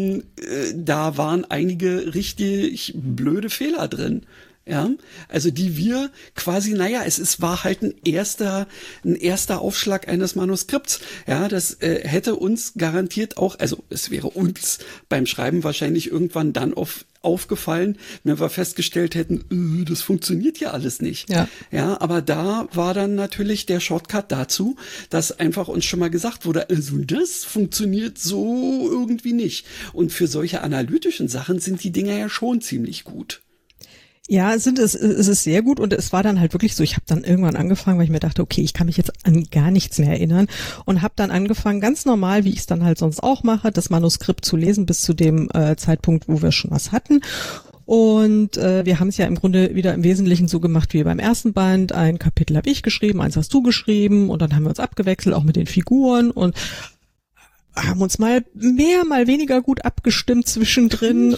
da waren einige richtig blöde Fehler drin. Ja, also die wir quasi, es war halt ein erster Aufschlag eines Manuskripts. Ja, das hätte uns garantiert auch, also es wäre uns beim Schreiben wahrscheinlich irgendwann dann aufgefallen, wenn wir festgestellt hätten, das funktioniert ja alles nicht. Ja, aber da war dann natürlich der Shortcut dazu, dass einfach uns schon mal gesagt wurde, also das funktioniert so irgendwie nicht. Und für solche analytischen Sachen sind die Dinger ja schon ziemlich gut. Ja, es ist sehr gut und es war dann halt wirklich so, ich habe dann irgendwann angefangen, weil ich mir dachte, okay, ich kann mich jetzt an gar nichts mehr erinnern und habe dann angefangen, ganz normal, wie ich es dann halt sonst auch mache, das Manuskript zu lesen bis zu dem Zeitpunkt, wo wir schon was hatten. Und wir haben es ja im Grunde wieder im Wesentlichen so gemacht wie beim ersten Band. Ein Kapitel habe ich geschrieben, eins hast du geschrieben und dann haben wir uns abgewechselt, auch mit den Figuren und haben uns mal mehr, mal weniger gut abgestimmt zwischendrin.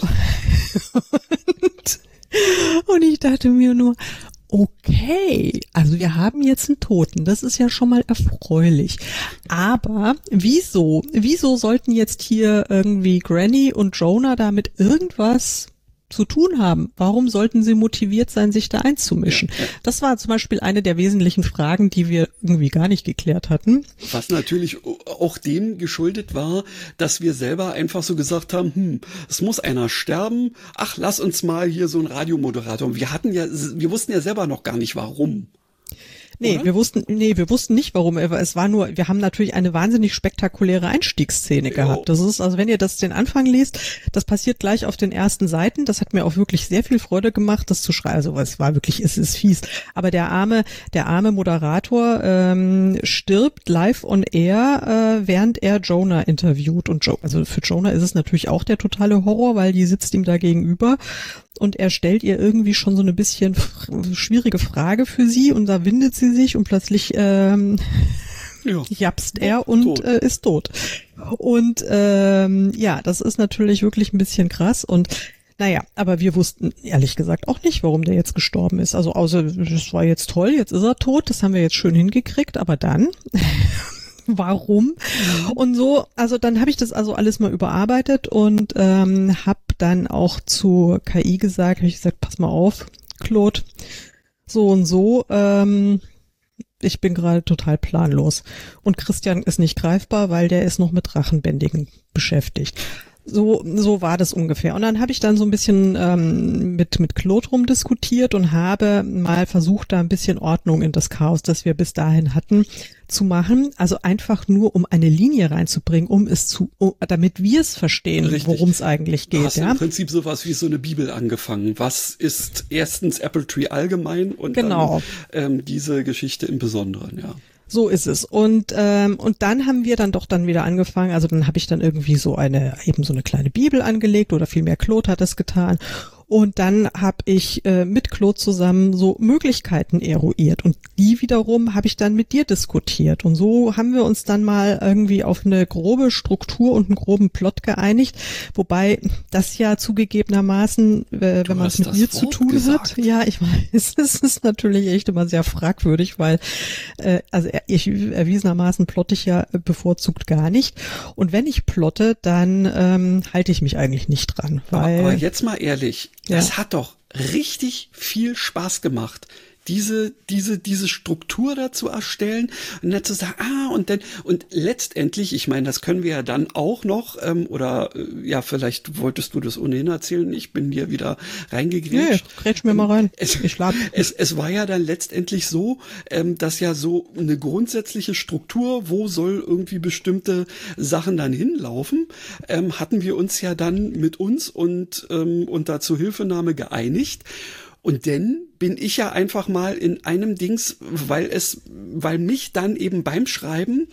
Und ich dachte mir nur, okay, also wir haben jetzt einen Toten, das ist ja schon mal erfreulich. Aber wieso sollten jetzt hier irgendwie Granny und Jonah damit irgendwas zu tun haben? Warum sollten sie motiviert sein, sich da einzumischen? Ja. Das war zum Beispiel eine der wesentlichen Fragen, die wir irgendwie gar nicht geklärt hatten. Was natürlich auch dem geschuldet war, dass wir selber einfach so gesagt haben, es muss einer sterben, ach, lass uns mal hier so einen Radiomoderator. Wir wussten ja selber noch gar nicht, warum. Nee, wir wussten nicht, warum. Es war nur, wir haben natürlich eine wahnsinnig spektakuläre Einstiegsszene gehabt. Das ist, also wenn ihr den Anfang liest, das passiert gleich auf den ersten Seiten. Das hat mir auch wirklich sehr viel Freude gemacht, das zu schreiben. Also es war wirklich, es ist fies. Aber der arme Moderator stirbt live on air, während er Jonah interviewt. Und also für Jonah ist es natürlich auch der totale Horror, weil die sitzt ihm da gegenüber. Und er stellt ihr irgendwie schon so eine bisschen schwierige Frage für sie und da windet sie sich und plötzlich japst er und ist tot. Und ja, das ist natürlich wirklich ein bisschen krass und naja, aber wir wussten ehrlich gesagt auch nicht, warum der jetzt gestorben ist. Also außer, das war jetzt toll, jetzt ist er tot, das haben wir jetzt schön hingekriegt, aber dann... Warum? Und so, also dann habe ich das also alles mal überarbeitet und habe dann auch zu KI gesagt, pass mal auf, Claude, so und so, ich bin gerade total planlos. Und Christian ist nicht greifbar, weil der ist noch mit Drachenbändigen beschäftigt. So war das ungefähr. Und dann habe ich dann so ein bisschen mit Claude rumdiskutiert und habe mal versucht, da ein bisschen Ordnung in das Chaos, das wir bis dahin hatten, zu machen. Also einfach nur, um eine Linie reinzubringen, damit wir es verstehen, worum es eigentlich geht. Du hast im Prinzip sowas wie so eine Bibel angefangen. Was ist erstens Appletree allgemein und dann diese Geschichte im Besonderen, ja. So ist es. Und dann haben wir dann wieder angefangen. Also dann habe ich dann irgendwie so eine kleine Bibel angelegt oder vielmehr Claude hat das getan. Und dann habe ich mit Claude zusammen so Möglichkeiten eruiert und die wiederum habe ich dann mit dir diskutiert. Und so haben wir uns dann mal irgendwie auf eine grobe Struktur und einen groben Plot geeinigt, wobei das ja zugegebenermaßen, wenn man es mit mir zu tun hat, ja, ich weiß, es ist natürlich echt immer sehr fragwürdig, weil also ich erwiesenermaßen plotte ich ja bevorzugt gar nicht. Und wenn ich plotte, dann halte ich mich eigentlich nicht dran. Weil, aber jetzt mal ehrlich, das hat doch richtig viel Spaß gemacht, diese Struktur da zu erstellen und dann zu sagen, und letztendlich, ich meine, das können wir ja dann auch noch, vielleicht wolltest du das ohnehin erzählen, ich bin dir wieder reingegrätscht. Nee, grätsch mir mal rein. Es war ja dann letztendlich so, dass ja so eine grundsätzliche Struktur, wo soll irgendwie bestimmte Sachen dann hinlaufen, hatten wir uns ja dann mit uns und unter Zuhilfenahme geeinigt. Und dann bin ich ja einfach mal in einem Dings, weil mich dann eben beim Schreiben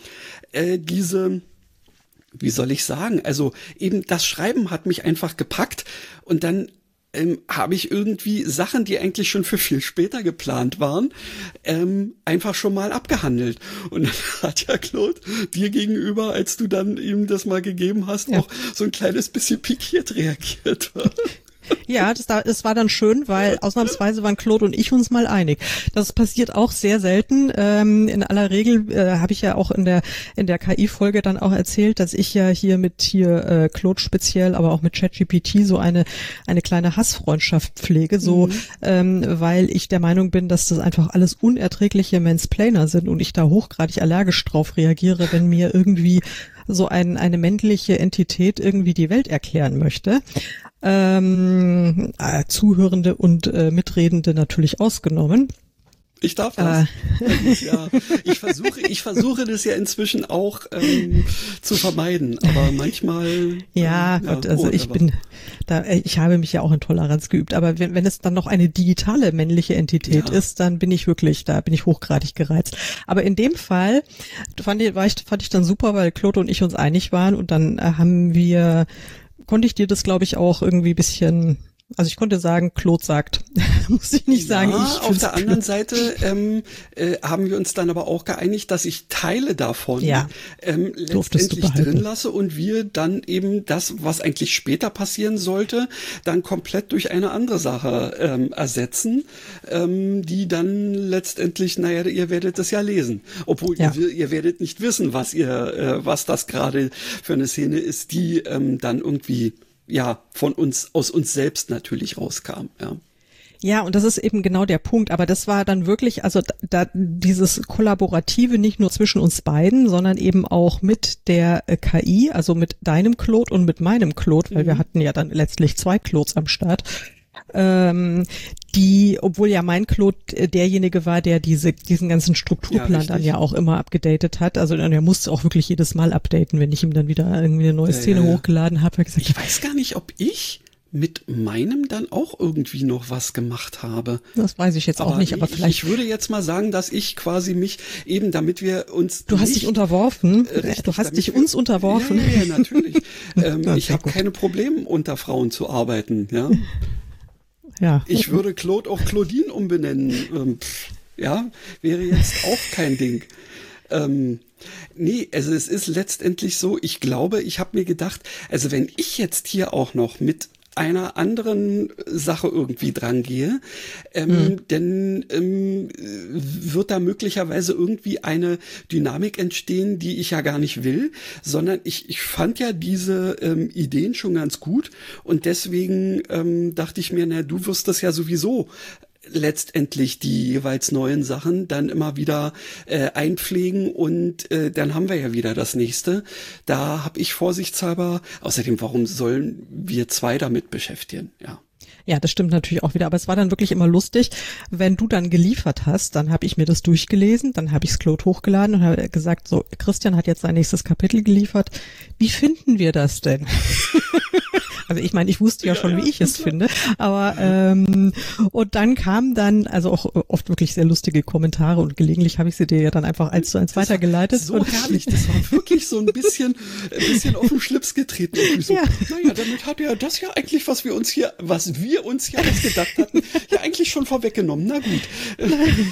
wie soll ich sagen, also eben das Schreiben hat mich einfach gepackt und dann habe ich irgendwie Sachen, die eigentlich schon für viel später geplant waren, einfach schon mal abgehandelt. Und dann hat ja Claude dir gegenüber, als du dann ihm das mal gegeben hast, auch so ein kleines bisschen pikiert reagiert. Ja, das war dann schön, weil ausnahmsweise waren Claude und ich uns mal einig. Das passiert auch sehr selten. In aller Regel habe ich ja auch in der KI-Folge dann auch erzählt, dass ich ja mit Claude speziell, aber auch mit ChatGPT so eine kleine Hassfreundschaft pflege, weil ich der Meinung bin, dass das einfach alles unerträgliche Mansplainer sind und ich da hochgradig allergisch drauf reagiere, wenn mir irgendwie so eine männliche Entität irgendwie die Welt erklären möchte. Zuhörende und Mitredende natürlich ausgenommen. Ich darf das. Ja, ich versuche das ja inzwischen auch zu vermeiden, aber manchmal. Gott, also ich habe mich ja auch in Toleranz geübt, aber wenn es dann noch eine digitale männliche Entität ist, dann bin ich hochgradig gereizt. Aber in dem Fall fand ich dann super, weil Claude und ich uns einig waren und dann konnte ich dir das, glaube ich, auch irgendwie ein bisschen, also ich konnte sagen, Claude sagt, muss ich nicht sagen. Auf der anderen Seite haben wir uns dann aber auch geeinigt, dass ich Teile davon letztendlich drin lasse und wir dann eben das, was eigentlich später passieren sollte, dann komplett durch eine andere Sache ersetzen, die dann letztendlich, ihr werdet das ja lesen. Obwohl ihr werdet nicht wissen, was das gerade für eine Szene ist, die dann irgendwie aus uns selbst natürlich rauskam, ja. Ja, und das ist eben genau der Punkt. Aber das war dann wirklich, also da dieses Kollaborative nicht nur zwischen uns beiden, sondern eben auch mit der KI, also mit deinem Claude und mit meinem Claude, weil wir hatten ja dann letztlich 2 Claudes am Start. Obwohl ja mein Claude derjenige war, der diesen ganzen Strukturplan dann ja auch immer abgedatet hat. Also er musste auch wirklich jedes Mal updaten, wenn ich ihm dann wieder irgendwie eine neue Szene hochgeladen habe. Ich weiß gar nicht, ob ich mit meinem dann auch irgendwie noch was gemacht habe. Das weiß ich jetzt auch nicht, aber vielleicht. Ich würde jetzt mal sagen, dass ich quasi mich eben, damit wir uns. Du hast dich unterworfen. Du hast dich uns unterworfen. Ja, natürlich. Ich habe keine Probleme, unter Frauen zu arbeiten, ja. Ja. Ich würde Claude auch Claudine umbenennen. Ja, wäre jetzt auch kein Ding. Nee, also es ist letztendlich so, ich glaube, ich habe mir gedacht, also wenn ich jetzt hier auch noch mit einer anderen Sache irgendwie dran gehe, dann wird da möglicherweise irgendwie eine Dynamik entstehen, die ich ja gar nicht will, sondern ich fand ja diese Ideen schon ganz gut und deswegen dachte ich mir, na, du wirst das ja sowieso letztendlich die jeweils neuen Sachen dann immer wieder einpflegen und dann haben wir ja wieder das nächste. Da habe ich vorsichtshalber, außerdem, warum sollen wir 2 damit beschäftigen? Ja. Ja, das stimmt natürlich auch wieder, aber es war dann wirklich immer lustig, wenn du dann geliefert hast, dann habe ich mir das durchgelesen, dann habe ich es Claude hochgeladen und habe gesagt, so, Christian hat jetzt sein nächstes Kapitel geliefert, wie finden wir das denn? Also ich meine, ich wusste ja schon, wie ich es finde, aber und dann kamen dann, also auch oft wirklich sehr lustige Kommentare und gelegentlich habe ich sie dir ja dann einfach 1:1 weitergeleitet. So herrlich, das war wirklich so ein bisschen auf den Schlips getreten. So, ja. Naja, damit hat er das ja eigentlich, was wir uns hier ausgedacht hatten, ja eigentlich schon vorweggenommen. Na gut.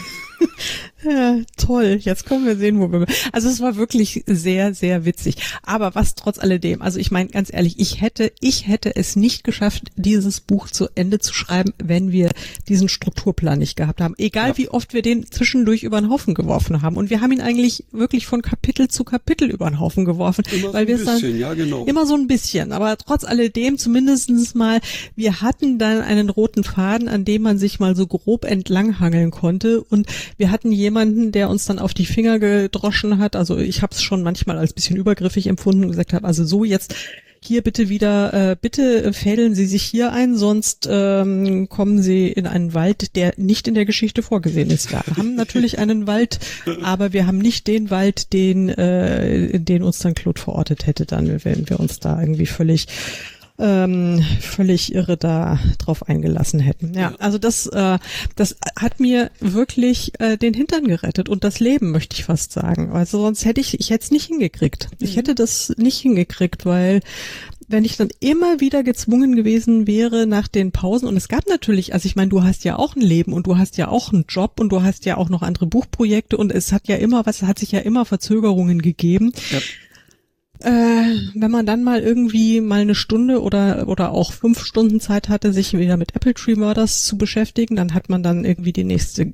Ja, toll. Jetzt können wir sehen, wo wir. Also es war wirklich sehr, sehr witzig. Aber was trotz alledem, also ich meine ganz ehrlich, ich hätte es nicht geschafft, dieses Buch zu Ende zu schreiben, wenn wir diesen Strukturplan nicht gehabt haben. Egal wie oft wir den zwischendurch über den Haufen geworfen haben. Und wir haben ihn eigentlich wirklich von Kapitel zu Kapitel über den Haufen geworfen. Immer weil so ein bisschen, ja genau. Immer so ein bisschen. Aber trotz alledem zumindestens mal, wir hatten dann einen roten Faden, an dem man sich mal so grob entlanghangeln konnte. Und wir hatten jemanden, der uns dann auf die Finger gedroschen hat. Also ich habe es schon manchmal als bisschen übergriffig empfunden und gesagt habe, also so jetzt hier bitte wieder, bitte fädeln Sie sich hier ein, sonst kommen Sie in einen Wald, der nicht in der Geschichte vorgesehen ist. Wir haben natürlich einen Wald, aber wir haben nicht den Wald, den uns dann Claude verortet hätte, dann, wenn wir uns da irgendwie völlig irre da drauf eingelassen hätten. Ja, also das hat mir wirklich den Hintern gerettet und das Leben, möchte ich fast sagen. Also sonst hätte ich hätte es nicht hingekriegt. Ich hätte das nicht hingekriegt, weil wenn ich dann immer wieder gezwungen gewesen wäre nach den Pausen, und es gab natürlich, also ich meine, du hast ja auch ein Leben und du hast ja auch einen Job und du hast ja auch noch andere Buchprojekte und es hat sich ja immer Verzögerungen gegeben. Ja. Wenn man dann mal irgendwie mal eine Stunde oder auch 5 Stunden Zeit hatte, sich wieder mit Apple Tree Murders zu beschäftigen, dann hat man dann irgendwie das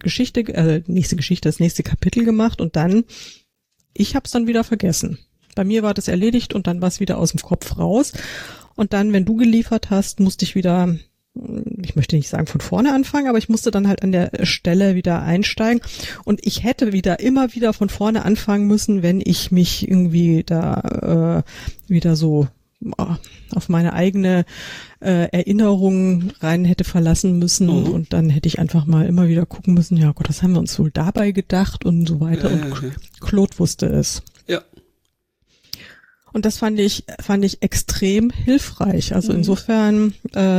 nächste Kapitel gemacht und dann, ich hab's dann wieder vergessen. Bei mir war das erledigt und dann war es wieder aus dem Kopf raus. Und dann, wenn du geliefert hast, musste ich wieder, ich möchte nicht sagen von vorne anfangen, aber ich musste dann halt an der Stelle wieder einsteigen und ich hätte immer wieder von vorne anfangen müssen, wenn ich mich irgendwie da wieder so auf meine eigene Erinnerung rein hätte verlassen müssen und dann hätte ich einfach mal immer wieder gucken müssen, ja Gott, was haben wir uns wohl dabei gedacht und so weiter und Claude wusste es. Ja. Und das fand ich extrem hilfreich. Also insofern,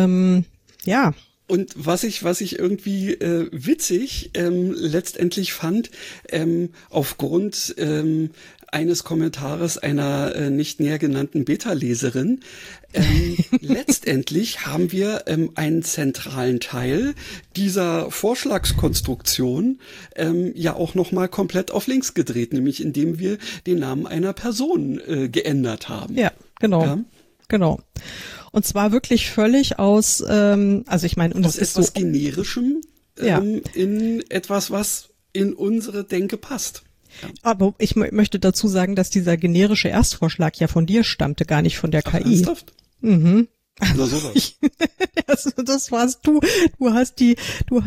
ja. Und was ich irgendwie witzig letztendlich fand, aufgrund eines Kommentares einer nicht näher genannten Beta-Leserin, letztendlich haben wir einen zentralen Teil dieser Vorschlagskonstruktion ja auch nochmal komplett auf links gedreht, nämlich indem wir den Namen einer Person geändert haben. Ja, genau. Ja? Genau. Und zwar wirklich völlig aus, also ich meine, aus etwas Generischem in etwas, was in unsere Denke passt. Ja. Aber ich möchte dazu sagen, dass dieser generische Erstvorschlag ja von dir stammte, gar nicht von der KI. Ernsthaft? Mhm. Oder sowas. Das warst du. Du hast die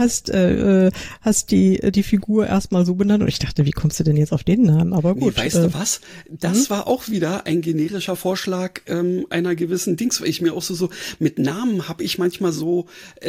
Figur erstmal so benannt und ich dachte, wie kommst du denn jetzt auf den Namen? Aber gut. Nee, weißt du was? Das war auch wieder ein generischer Vorschlag einer gewissen Dings, weil ich mir auch so mit Namen habe ich manchmal so,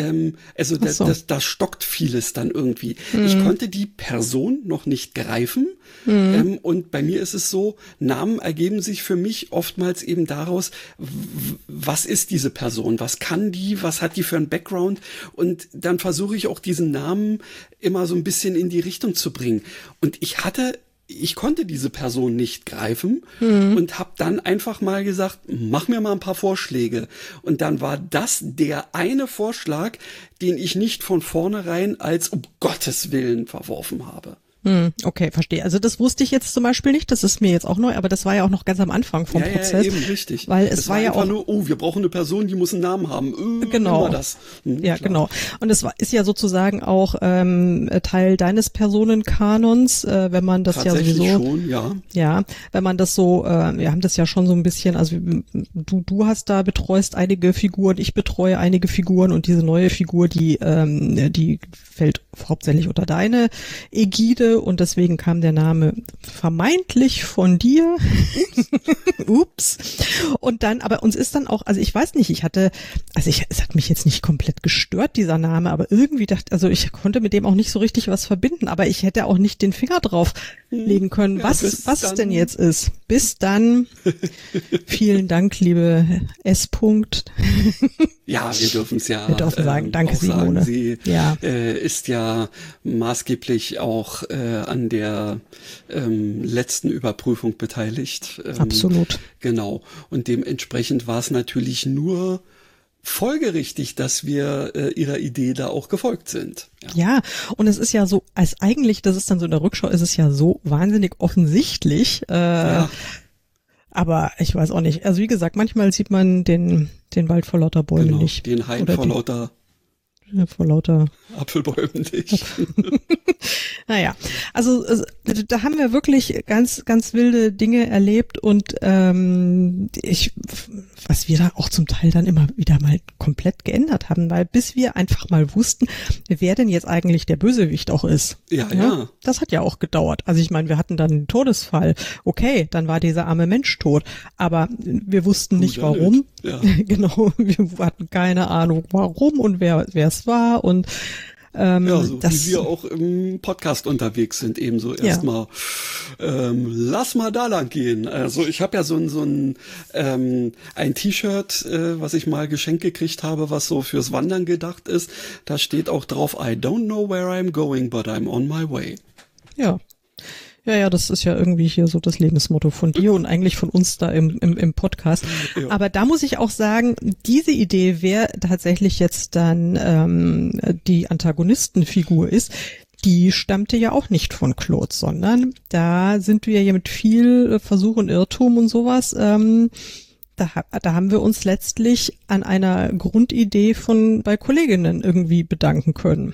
da stockt vieles dann irgendwie. Ich konnte die Person noch nicht greifen und bei mir ist es so, Namen ergeben sich für mich oftmals eben daraus, was ist diese Person, was kann die, was hat die für einen Background und dann versuche ich auch diesen Namen immer so ein bisschen in die Richtung zu bringen. Und ich konnte diese Person nicht greifen und habe dann einfach mal gesagt, mach mir mal ein paar Vorschläge. Und dann war das der eine Vorschlag, den ich nicht von vornherein als um Gottes Willen verworfen habe. Okay, verstehe. Also das wusste ich jetzt zum Beispiel nicht, das ist mir jetzt auch neu, aber das war ja auch noch ganz am Anfang vom Prozess. Ja, eben, richtig. Weil es war ja auch nur, wir brauchen eine Person, die muss einen Namen haben. Genau. Das. Ja, klar. Genau. Und es ist ja sozusagen auch Teil deines Personenkanons, wenn man das ja sowieso. Schon, ja. Ja, wenn man das so, wir haben das ja schon so ein bisschen, also du betreust einige Figuren, ich betreue einige Figuren und diese neue Figur, die fällt hauptsächlich unter deine Ägide und deswegen kam der Name vermeintlich von dir. Ups. Und dann, aber uns ist dann auch, also ich weiß nicht, es hat mich jetzt nicht komplett gestört, dieser Name, aber irgendwie ich konnte mit dem auch nicht so richtig was verbinden, aber ich hätte auch nicht den Finger drauf legen können, was es denn jetzt ist. Bis dann. Vielen Dank, liebe S. Ja, wir dürfen es ja. Wir dürfen sagen, danke Simone. Sie ist ja maßgeblich auch an der letzten Überprüfung beteiligt. Absolut. Genau. Und dementsprechend war es natürlich nur folgerichtig, dass wir ihrer Idee da auch gefolgt sind. Ja, und es ist ja so, das ist dann so in der Rückschau, ist es ja so wahnsinnig offensichtlich. Aber ich weiß auch nicht. Also wie gesagt, manchmal sieht man den Wald vor lauter Bäumen nicht. Den Hain vor lauter Apfelbäumen nicht. Naja, also da haben wir wirklich ganz, ganz wilde Dinge erlebt und was wir da auch zum Teil dann immer wieder mal komplett geändert haben, weil bis wir einfach mal wussten, wer denn jetzt eigentlich der Bösewicht auch ist. Ja. Das hat ja auch gedauert. Also ich meine, wir hatten dann einen Todesfall. Okay, dann war dieser arme Mensch tot, aber wir wussten nicht warum. Ja. Genau, wir hatten keine Ahnung warum und wer es war und wie wir auch im Podcast unterwegs sind, ebenso erstmal lass mal da lang gehen. Also ich habe ja so ein T-Shirt, was ich mal geschenkt gekriegt habe, was so fürs Wandern gedacht ist. Da steht auch drauf, I don't know where I'm going, but I'm on my way. Ja. Ja, das ist ja irgendwie hier so das Lebensmotto von dir und eigentlich von uns da im Podcast. Ja. Aber da muss ich auch sagen, diese Idee, wer tatsächlich jetzt dann die Antagonistenfigur ist, die stammte ja auch nicht von Claude, sondern da sind wir ja mit viel Versuch und Irrtum und sowas, da haben wir uns letztlich an einer Grundidee bei Kolleginnen irgendwie bedanken können,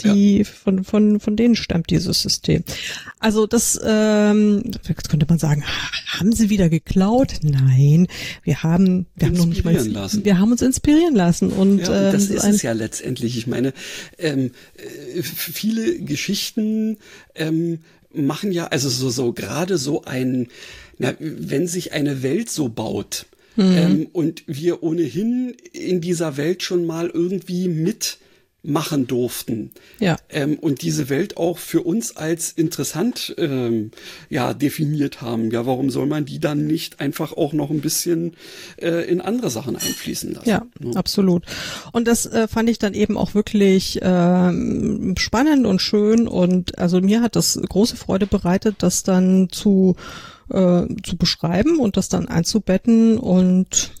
von denen stammt dieses System. Also das könnte man sagen, haben sie wieder geklaut? Nein, wir haben noch nicht mal, wir haben uns inspirieren lassen und das ist es ja letztendlich. Ich meine, viele Geschichten machen ja, also so gerade so wenn sich eine Welt so baut, und wir ohnehin in dieser Welt schon mal irgendwie mitmachen durften. Ja. Und diese Welt auch für uns als interessant definiert haben. Ja, warum soll man die dann nicht einfach auch noch ein bisschen in andere Sachen einfließen lassen? Ja, absolut. Und das fand ich dann eben auch wirklich spannend und schön und also mir hat das große Freude bereitet, das dann zu beschreiben und das dann einzubetten und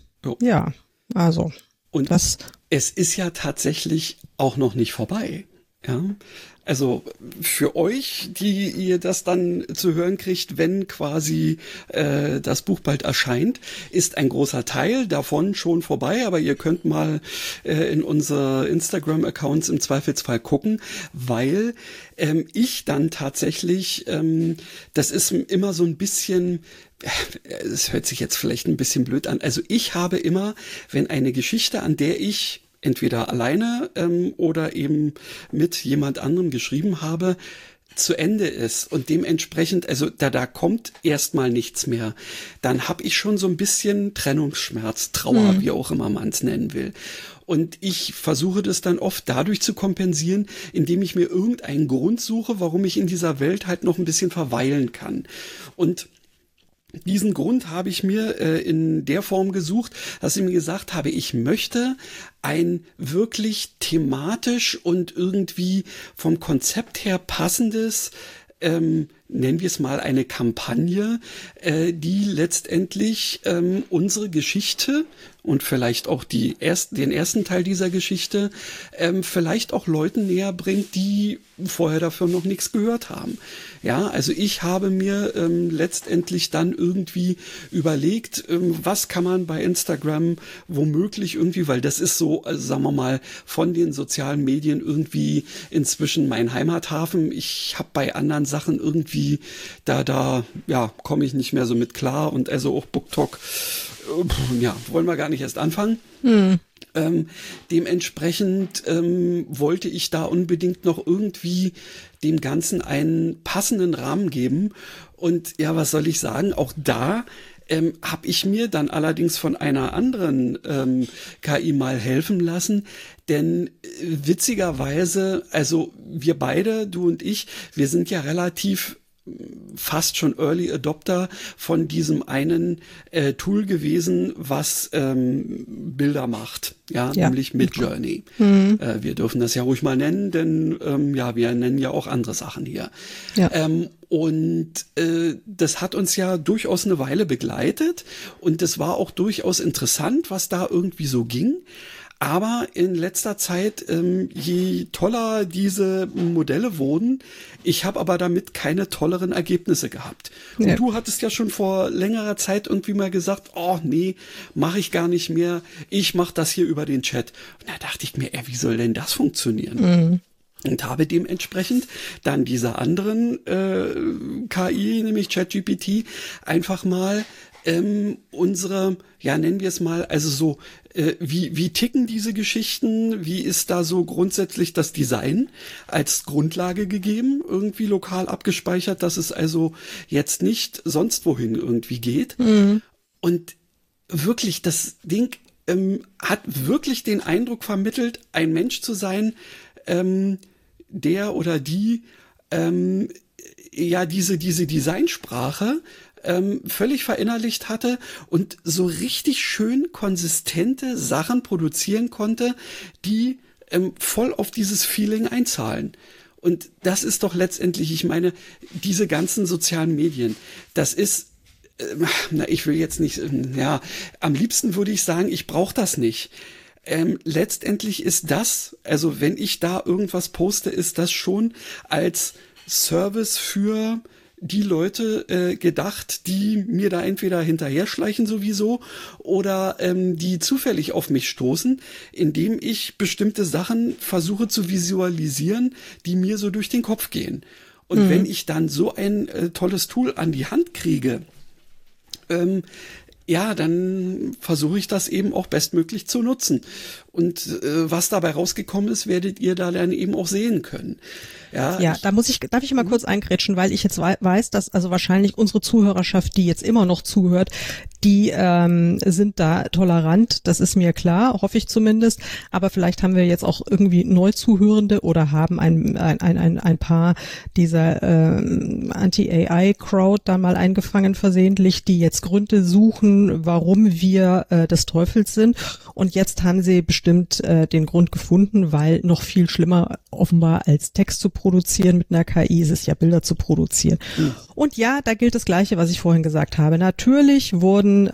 und es ist ja tatsächlich auch noch nicht vorbei. Ja, Also für euch, die ihr das dann zu hören kriegt, wenn quasi das Buch bald erscheint, ist ein großer Teil davon schon vorbei, aber ihr könnt mal in unsere Instagram-Accounts im Zweifelsfall gucken, weil ich dann tatsächlich, das ist immer so ein bisschen, es hört sich jetzt vielleicht ein bisschen blöd an, also ich habe immer, wenn eine Geschichte, an der ich entweder alleine oder eben mit jemand anderem geschrieben habe, zu Ende ist und dementsprechend, also da kommt erstmal nichts mehr, dann habe ich schon so ein bisschen Trennungsschmerz, Trauer, wie auch immer man es nennen will. Und ich versuche das dann oft dadurch zu kompensieren, indem ich mir irgendeinen Grund suche, warum ich in dieser Welt halt noch ein bisschen verweilen kann. Und diesen Grund habe ich mir in der Form gesucht, dass ich mir gesagt habe, ich möchte ein wirklich thematisch und irgendwie vom Konzept her passendes, nennen wir es mal eine Kampagne, die letztendlich unsere Geschichte und vielleicht auch den ersten Teil dieser Geschichte vielleicht auch Leuten näher bringt, die vorher dafür noch nichts gehört haben. Ja, also ich habe mir letztendlich dann irgendwie überlegt, was kann man bei Instagram womöglich irgendwie, weil das ist so, also sagen wir mal, von den sozialen Medien irgendwie inzwischen mein Heimathafen. Ich habe bei anderen Sachen irgendwie, da komme ich nicht mehr so mit klar und also auch BookTok, wollen wir gar nicht erst anfangen. Dementsprechend wollte ich da unbedingt noch irgendwie dem Ganzen einen passenden Rahmen geben. Und ja, was soll ich sagen? Auch da habe ich mir dann allerdings von einer anderen KI mal helfen lassen. Denn witzigerweise, also wir beide, du und ich, wir sind ja relativ fast schon Early Adopter von diesem einen Tool gewesen, was Bilder macht, nämlich Midjourney. Wir dürfen das ja ruhig mal nennen, denn wir nennen ja auch andere Sachen hier. Ja. Und das hat uns ja durchaus eine Weile begleitet und das war auch durchaus interessant, was da irgendwie so ging. Aber in letzter Zeit, je toller diese Modelle wurden, ich habe aber damit keine tolleren Ergebnisse gehabt. Ja. Und du hattest ja schon vor längerer Zeit irgendwie mal gesagt, oh nee, mache ich gar nicht mehr, ich mache das hier über den Chat. Und da dachte ich mir, wie soll denn das funktionieren? Und habe dementsprechend dann dieser anderen KI, nämlich ChatGPT, einfach mal unsere, nennen wir es mal, also so, wie ticken diese Geschichten, wie ist da so grundsätzlich das Design als Grundlage gegeben, irgendwie lokal abgespeichert, dass es also jetzt nicht sonst wohin irgendwie geht. Und wirklich, das Ding hat wirklich den Eindruck vermittelt, ein Mensch zu sein, der oder die diese Designsprache völlig verinnerlicht hatte und so richtig schön konsistente Sachen produzieren konnte, die voll auf dieses Feeling einzahlen. Und das ist doch letztendlich, ich meine, diese ganzen sozialen Medien, das ist, ich will jetzt nicht, am liebsten würde ich sagen, ich brauche das nicht. Letztendlich ist das, also wenn ich da irgendwas poste, ist das schon als Service für die Leute gedacht, die mir da entweder hinterher schleichen sowieso oder die zufällig auf mich stoßen, indem ich bestimmte Sachen versuche zu visualisieren, die mir so durch den Kopf gehen. Und wenn ich dann so ein tolles Tool an die Hand kriege, dann versuche ich das eben auch bestmöglich zu nutzen. Und was dabei rausgekommen ist, werdet ihr da dann eben auch sehen können. Darf ich mal kurz eingrätschen, weil ich jetzt weiß, dass also wahrscheinlich unsere Zuhörerschaft, die jetzt immer noch zuhört, die sind da tolerant, das ist mir klar, hoffe ich zumindest. Aber vielleicht haben wir jetzt auch irgendwie Neuzuhörende oder haben ein paar dieser Anti-AI-Crowd da mal eingefangen versehentlich, die jetzt Gründe suchen, tun, warum wir des Teufels sind. Und jetzt haben sie bestimmt den Grund gefunden, weil noch viel schlimmer offenbar als Text zu produzieren mit einer KI ist es ja, Bilder zu produzieren. Und ja, da gilt das Gleiche, was ich vorhin gesagt habe. Natürlich wurden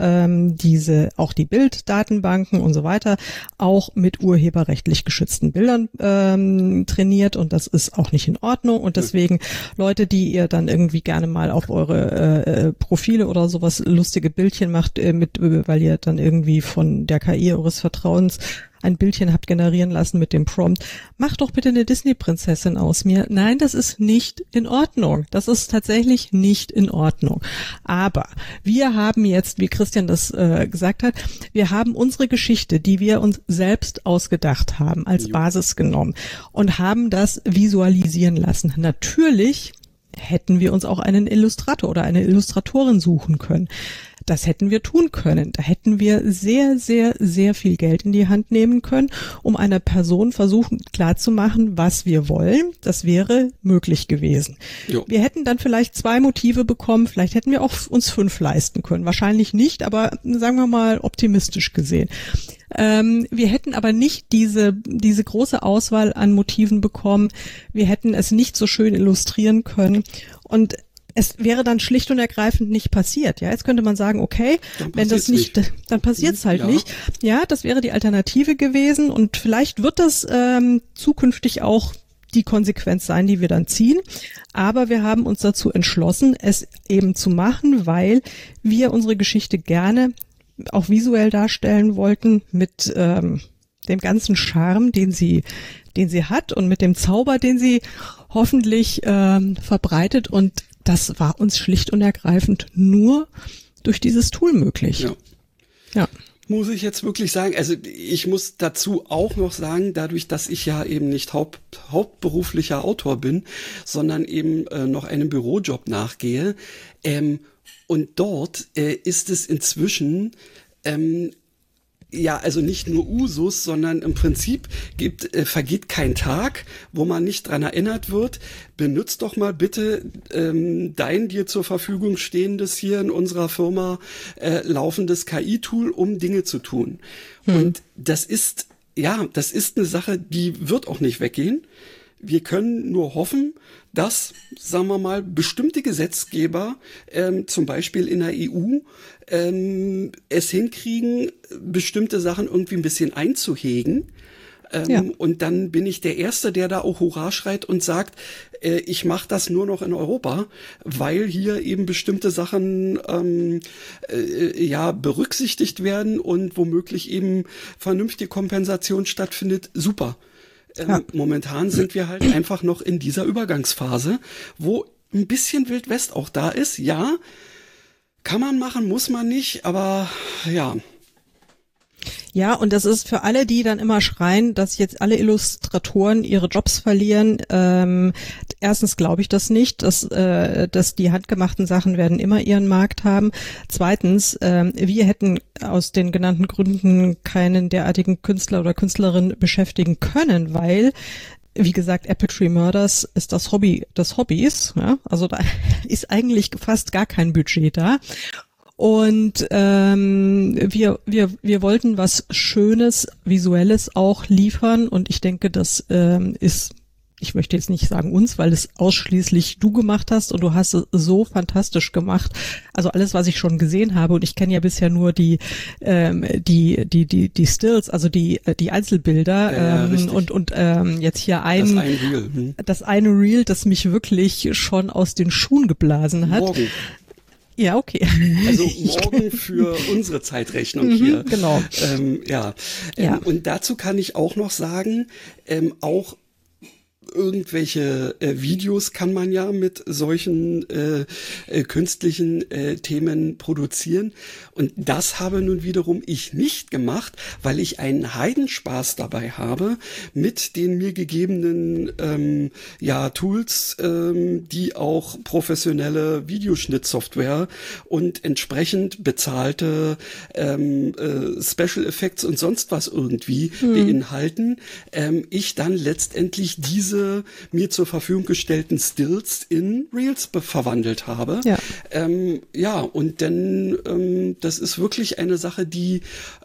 auch die Bilddatenbanken und so weiter auch mit urheberrechtlich geschützten Bildern trainiert und das ist auch nicht in Ordnung und deswegen Leute, die ihr dann irgendwie gerne mal auf eure Profile oder sowas lustige Bildchen macht, weil ihr dann irgendwie von der KI eures Vertrauens ein Bildchen habt generieren lassen mit dem Prompt, macht doch bitte eine Disney-Prinzessin aus mir. Nein, das ist nicht in Ordnung. Das ist tatsächlich nicht in Ordnung. Aber wir haben jetzt, wie Christian das gesagt hat, wir haben unsere Geschichte, die wir uns selbst ausgedacht haben, als Basis genommen und haben das visualisieren lassen. Natürlich hätten wir uns auch einen Illustrator oder eine Illustratorin suchen können. Das hätten wir tun können. Da hätten wir sehr, sehr, sehr viel Geld in die Hand nehmen können, um einer Person versuchen klarzumachen, was wir wollen. Das wäre möglich gewesen. Jo. Wir hätten dann vielleicht 2 Motive bekommen, vielleicht hätten wir auch uns 5 leisten können. Wahrscheinlich nicht, aber sagen wir mal optimistisch gesehen. Wir hätten aber nicht diese große Auswahl an Motiven bekommen. Wir hätten es nicht so schön illustrieren können und es wäre dann schlicht und ergreifend nicht passiert. Ja, jetzt könnte man sagen, okay, wenn das nicht, dann passiert es halt nicht. Ja, das wäre die Alternative gewesen und vielleicht wird das zukünftig auch die Konsequenz sein, die wir dann ziehen. Aber wir haben uns dazu entschlossen, es eben zu machen, weil wir unsere Geschichte gerne auch visuell darstellen wollten mit dem ganzen Charme, den sie hat und mit dem Zauber, den sie hoffentlich verbreitet und das war uns schlicht und ergreifend nur durch dieses Tool möglich. Ja. Muss ich jetzt wirklich sagen, also ich muss dazu auch noch sagen, dadurch, dass ich ja eben nicht hauptberuflicher Autor bin, sondern eben noch einem Bürojob nachgehe, und dort ist es inzwischen ja, also nicht nur Usus, sondern im Prinzip vergeht kein Tag, wo man nicht dran erinnert wird, benutzt doch mal bitte dein dir zur Verfügung stehendes hier in unserer Firma laufendes KI-Tool, um Dinge zu tun. Und das ist eine Sache, die wird auch nicht weggehen. Wir können nur hoffen, dass, sagen wir mal, bestimmte Gesetzgeber, zum Beispiel in der EU, es hinkriegen, bestimmte Sachen irgendwie ein bisschen einzuhegen. Und dann bin ich der Erste, der da auch Hurra schreit und sagt, ich mache das nur noch in Europa, weil hier eben bestimmte Sachen berücksichtigt werden und womöglich eben vernünftige Kompensation stattfindet. Super. Momentan sind wir halt einfach noch in dieser Übergangsphase, wo ein bisschen Wild West auch da ist. Ja, kann man machen, muss man nicht, aber ja. Ja, und das ist für alle, die dann immer schreien, dass jetzt alle Illustratoren ihre Jobs verlieren. Erstens glaube ich das nicht, dass die handgemachten Sachen werden immer ihren Markt haben. Zweitens, wir hätten aus den genannten Gründen keinen derartigen Künstler oder Künstlerin beschäftigen können, weil, wie gesagt, Apple Tree Murders ist das Hobby des Hobbys. Ja? Also da ist eigentlich fast gar kein Budget da. Und wir wollten was Schönes, Visuelles auch liefern und ich denke, das ist, ich möchte jetzt nicht sagen uns, weil es ausschließlich du gemacht hast und du hast es so fantastisch gemacht. Also alles, was ich schon gesehen habe und ich kenne ja bisher nur die Stills, also die Einzelbilder und jetzt hier das eine Reel, das mich wirklich schon aus den Schuhen geblasen hat. Morgen. Ja, okay. Also morgen für unsere Zeitrechnung hier. Genau. Und dazu kann ich auch noch sagen, auch irgendwelche Videos kann man ja mit solchen künstlichen Themen produzieren. Und das habe nun wiederum ich nicht gemacht, weil ich einen Heidenspaß dabei habe mit den mir gegebenen Tools, die auch professionelle Videoschnittsoftware und entsprechend bezahlte Special Effects und sonst was irgendwie beinhalten. Ich dann letztendlich diese diese mir zur Verfügung gestellten Stills in Reels verwandelt habe. Ja, und dann, das ist wirklich eine Sache, die,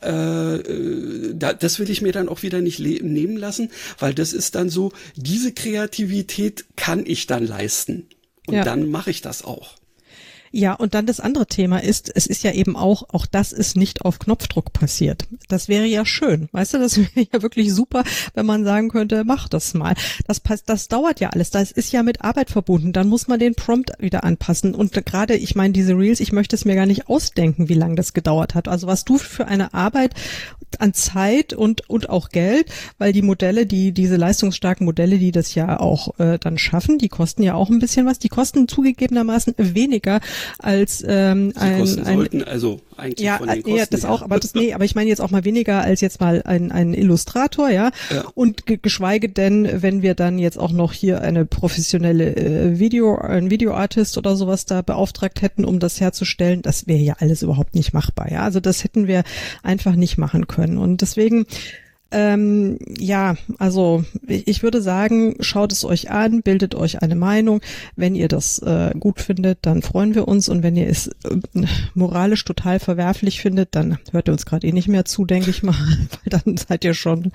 das will ich mir dann auch wieder nicht nehmen lassen, weil das ist dann so, diese Kreativität kann ich dann leisten. Und dann mache ich das auch. Ja, und dann das andere Thema ist, es ist ja eben auch das ist nicht auf Knopfdruck passiert. Das wäre ja schön, weißt du, das wäre ja wirklich super, wenn man sagen könnte, mach das mal. Das dauert ja alles, das ist ja mit Arbeit verbunden, dann muss man den Prompt wieder anpassen und gerade, ich meine, diese Reels, ich möchte es mir gar nicht ausdenken, wie lange das gedauert hat. Also was du für eine Arbeit an Zeit und auch Geld, weil die Modelle, diese leistungsstarken Modelle, die das ja auch dann schaffen, die kosten ja auch ein bisschen was, die kosten zugegebenermaßen weniger als sollten also eigentlich von den Kosten. Ja, das auch, aber aber ich meine jetzt auch mal weniger als jetzt mal ein Illustrator, ja. Und geschweige denn, wenn wir dann jetzt auch noch hier eine professionelle ein Videoartist oder sowas da beauftragt hätten, um das herzustellen, das wäre ja alles überhaupt nicht machbar, ja. Also das hätten wir einfach nicht machen können. Und deswegen also ich würde sagen, schaut es euch an, bildet euch eine Meinung. Wenn ihr das gut findet, dann freuen wir uns und wenn ihr es moralisch total verwerflich findet, dann hört ihr uns gerade nicht mehr zu, denke ich mal, weil dann seid ihr schon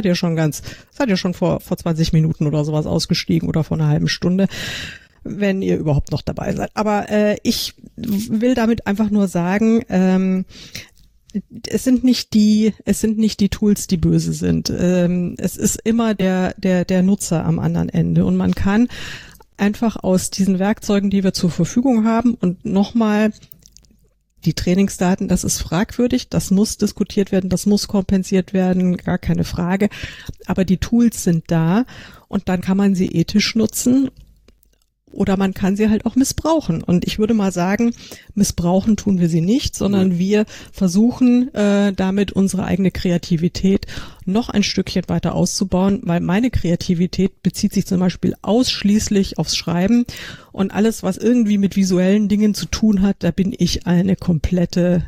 vor 20 Minuten oder sowas ausgestiegen oder vor einer halben Stunde, wenn ihr überhaupt noch dabei seid. Aber ich will damit einfach nur sagen, es sind nicht die Tools, die böse sind. Es ist immer der Nutzer am anderen Ende. Und man kann einfach aus diesen Werkzeugen, die wir zur Verfügung haben, und nochmal, die Trainingsdaten, das ist fragwürdig, das muss diskutiert werden, das muss kompensiert werden, gar keine Frage. Aber die Tools sind da und dann kann man sie ethisch nutzen. Oder man kann sie halt auch missbrauchen. Und ich würde mal sagen, missbrauchen tun wir sie nicht, sondern wir versuchen damit unsere eigene Kreativität noch ein Stückchen weiter auszubauen, weil meine Kreativität bezieht sich zum Beispiel ausschließlich aufs Schreiben und alles, was irgendwie mit visuellen Dingen zu tun hat, da bin ich eine komplette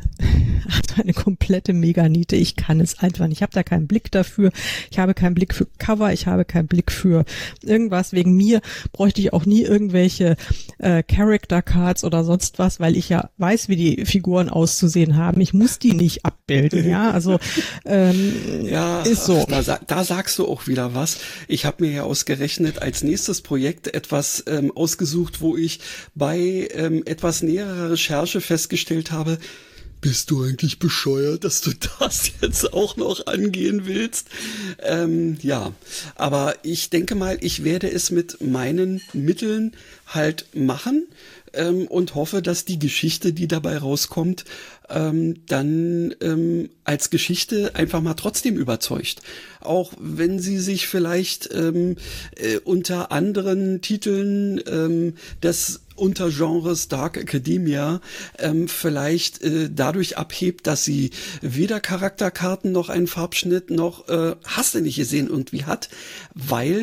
Meganite. Ich kann es einfach nicht. Ich habe da keinen Blick dafür. Ich habe keinen Blick für Cover. Ich habe keinen Blick für irgendwas. Wegen mir bräuchte ich auch nie irgendwelche Character Cards oder sonst was, weil ich ja weiß, wie die Figuren auszusehen haben. Ich muss die nicht abbilden. Ja, also ist so. Da sagst du auch wieder was. Ich habe mir ja ausgerechnet als nächstes Projekt etwas ausgesucht, wo ich bei etwas näherer Recherche festgestellt habe, bist du eigentlich bescheuert, dass du das jetzt auch noch angehen willst? Ja, aber ich denke mal, ich werde es mit meinen Mitteln halt machen und hoffe, dass die Geschichte, die dabei rauskommt, dann als Geschichte einfach mal trotzdem überzeugt. Auch wenn sie sich vielleicht unter anderen Titeln des Untergenres Dark Academia vielleicht dadurch abhebt, dass sie weder Charakterkarten noch einen Farbschnitt noch hast du nicht gesehen irgendwie hat, weil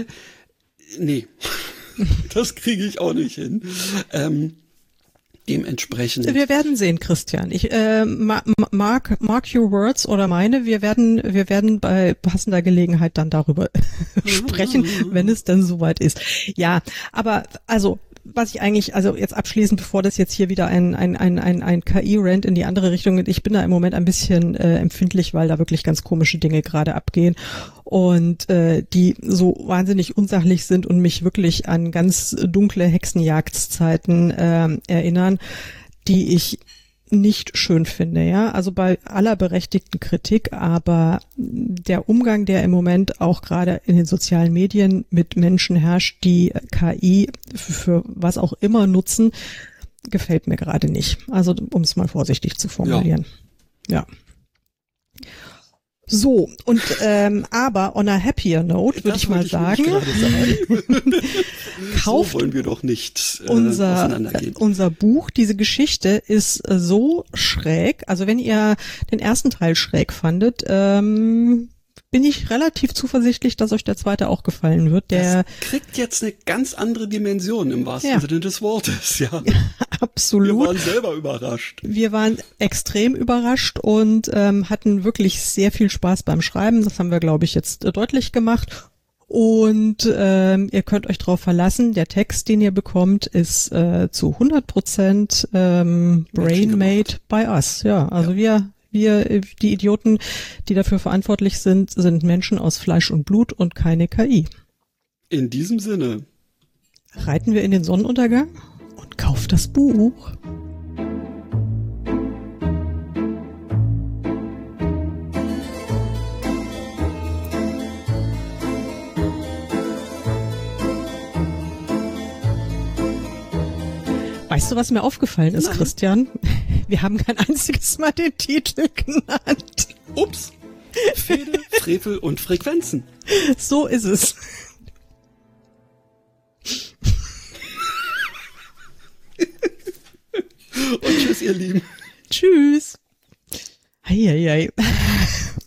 das kriege ich auch nicht hin. Dementsprechend. Wir werden sehen, Christian. Ich mark your words oder meine. Wir werden bei passender Gelegenheit dann darüber sprechen, wenn es dann soweit ist. Ja, aber also was ich eigentlich, also jetzt abschließend, bevor das jetzt hier wieder ein KI-Rant in die andere Richtung geht, ich bin da im Moment ein bisschen empfindlich, weil da wirklich ganz komische Dinge gerade abgehen und die so wahnsinnig unsachlich sind und mich wirklich an ganz dunkle Hexenjagdzeiten erinnern, die ich nicht schön finde, ja, also bei aller berechtigten Kritik, aber der Umgang, der im Moment auch gerade in den sozialen Medien mit Menschen herrscht, die KI für was auch immer nutzen, gefällt mir gerade nicht. Also um es mal vorsichtig zu formulieren. Ja. So, und aber on a happier note würde ich mal sagen, kauft so wollen wir doch nicht unser Buch. Diese Geschichte ist so schräg. Also wenn ihr den ersten Teil schräg fandet, bin ich relativ zuversichtlich, dass euch der zweite auch gefallen wird. Der kriegt jetzt eine ganz andere Dimension im wahrsten Sinne des Wortes, ja. Absolut. Wir waren selber überrascht. Wir waren extrem überrascht und hatten wirklich sehr viel Spaß beim Schreiben. Das haben wir, glaube ich, jetzt deutlich gemacht. Und ihr könnt euch darauf verlassen, der Text, den ihr bekommt, ist zu 100% brain-made by us. Ja, also wir, die Idioten, die dafür verantwortlich sind Menschen aus Fleisch und Blut und keine KI. In diesem Sinne. Reiten wir in den Sonnenuntergang und kauft das Buch. Weißt du, was mir aufgefallen ist, Nein. Christian? Wir haben kein einziges Mal den Titel genannt. Ups. Fehde, Frevel und Frequenzen. So ist es. Und tschüss, ihr Lieben. Tschüss. Eieiei.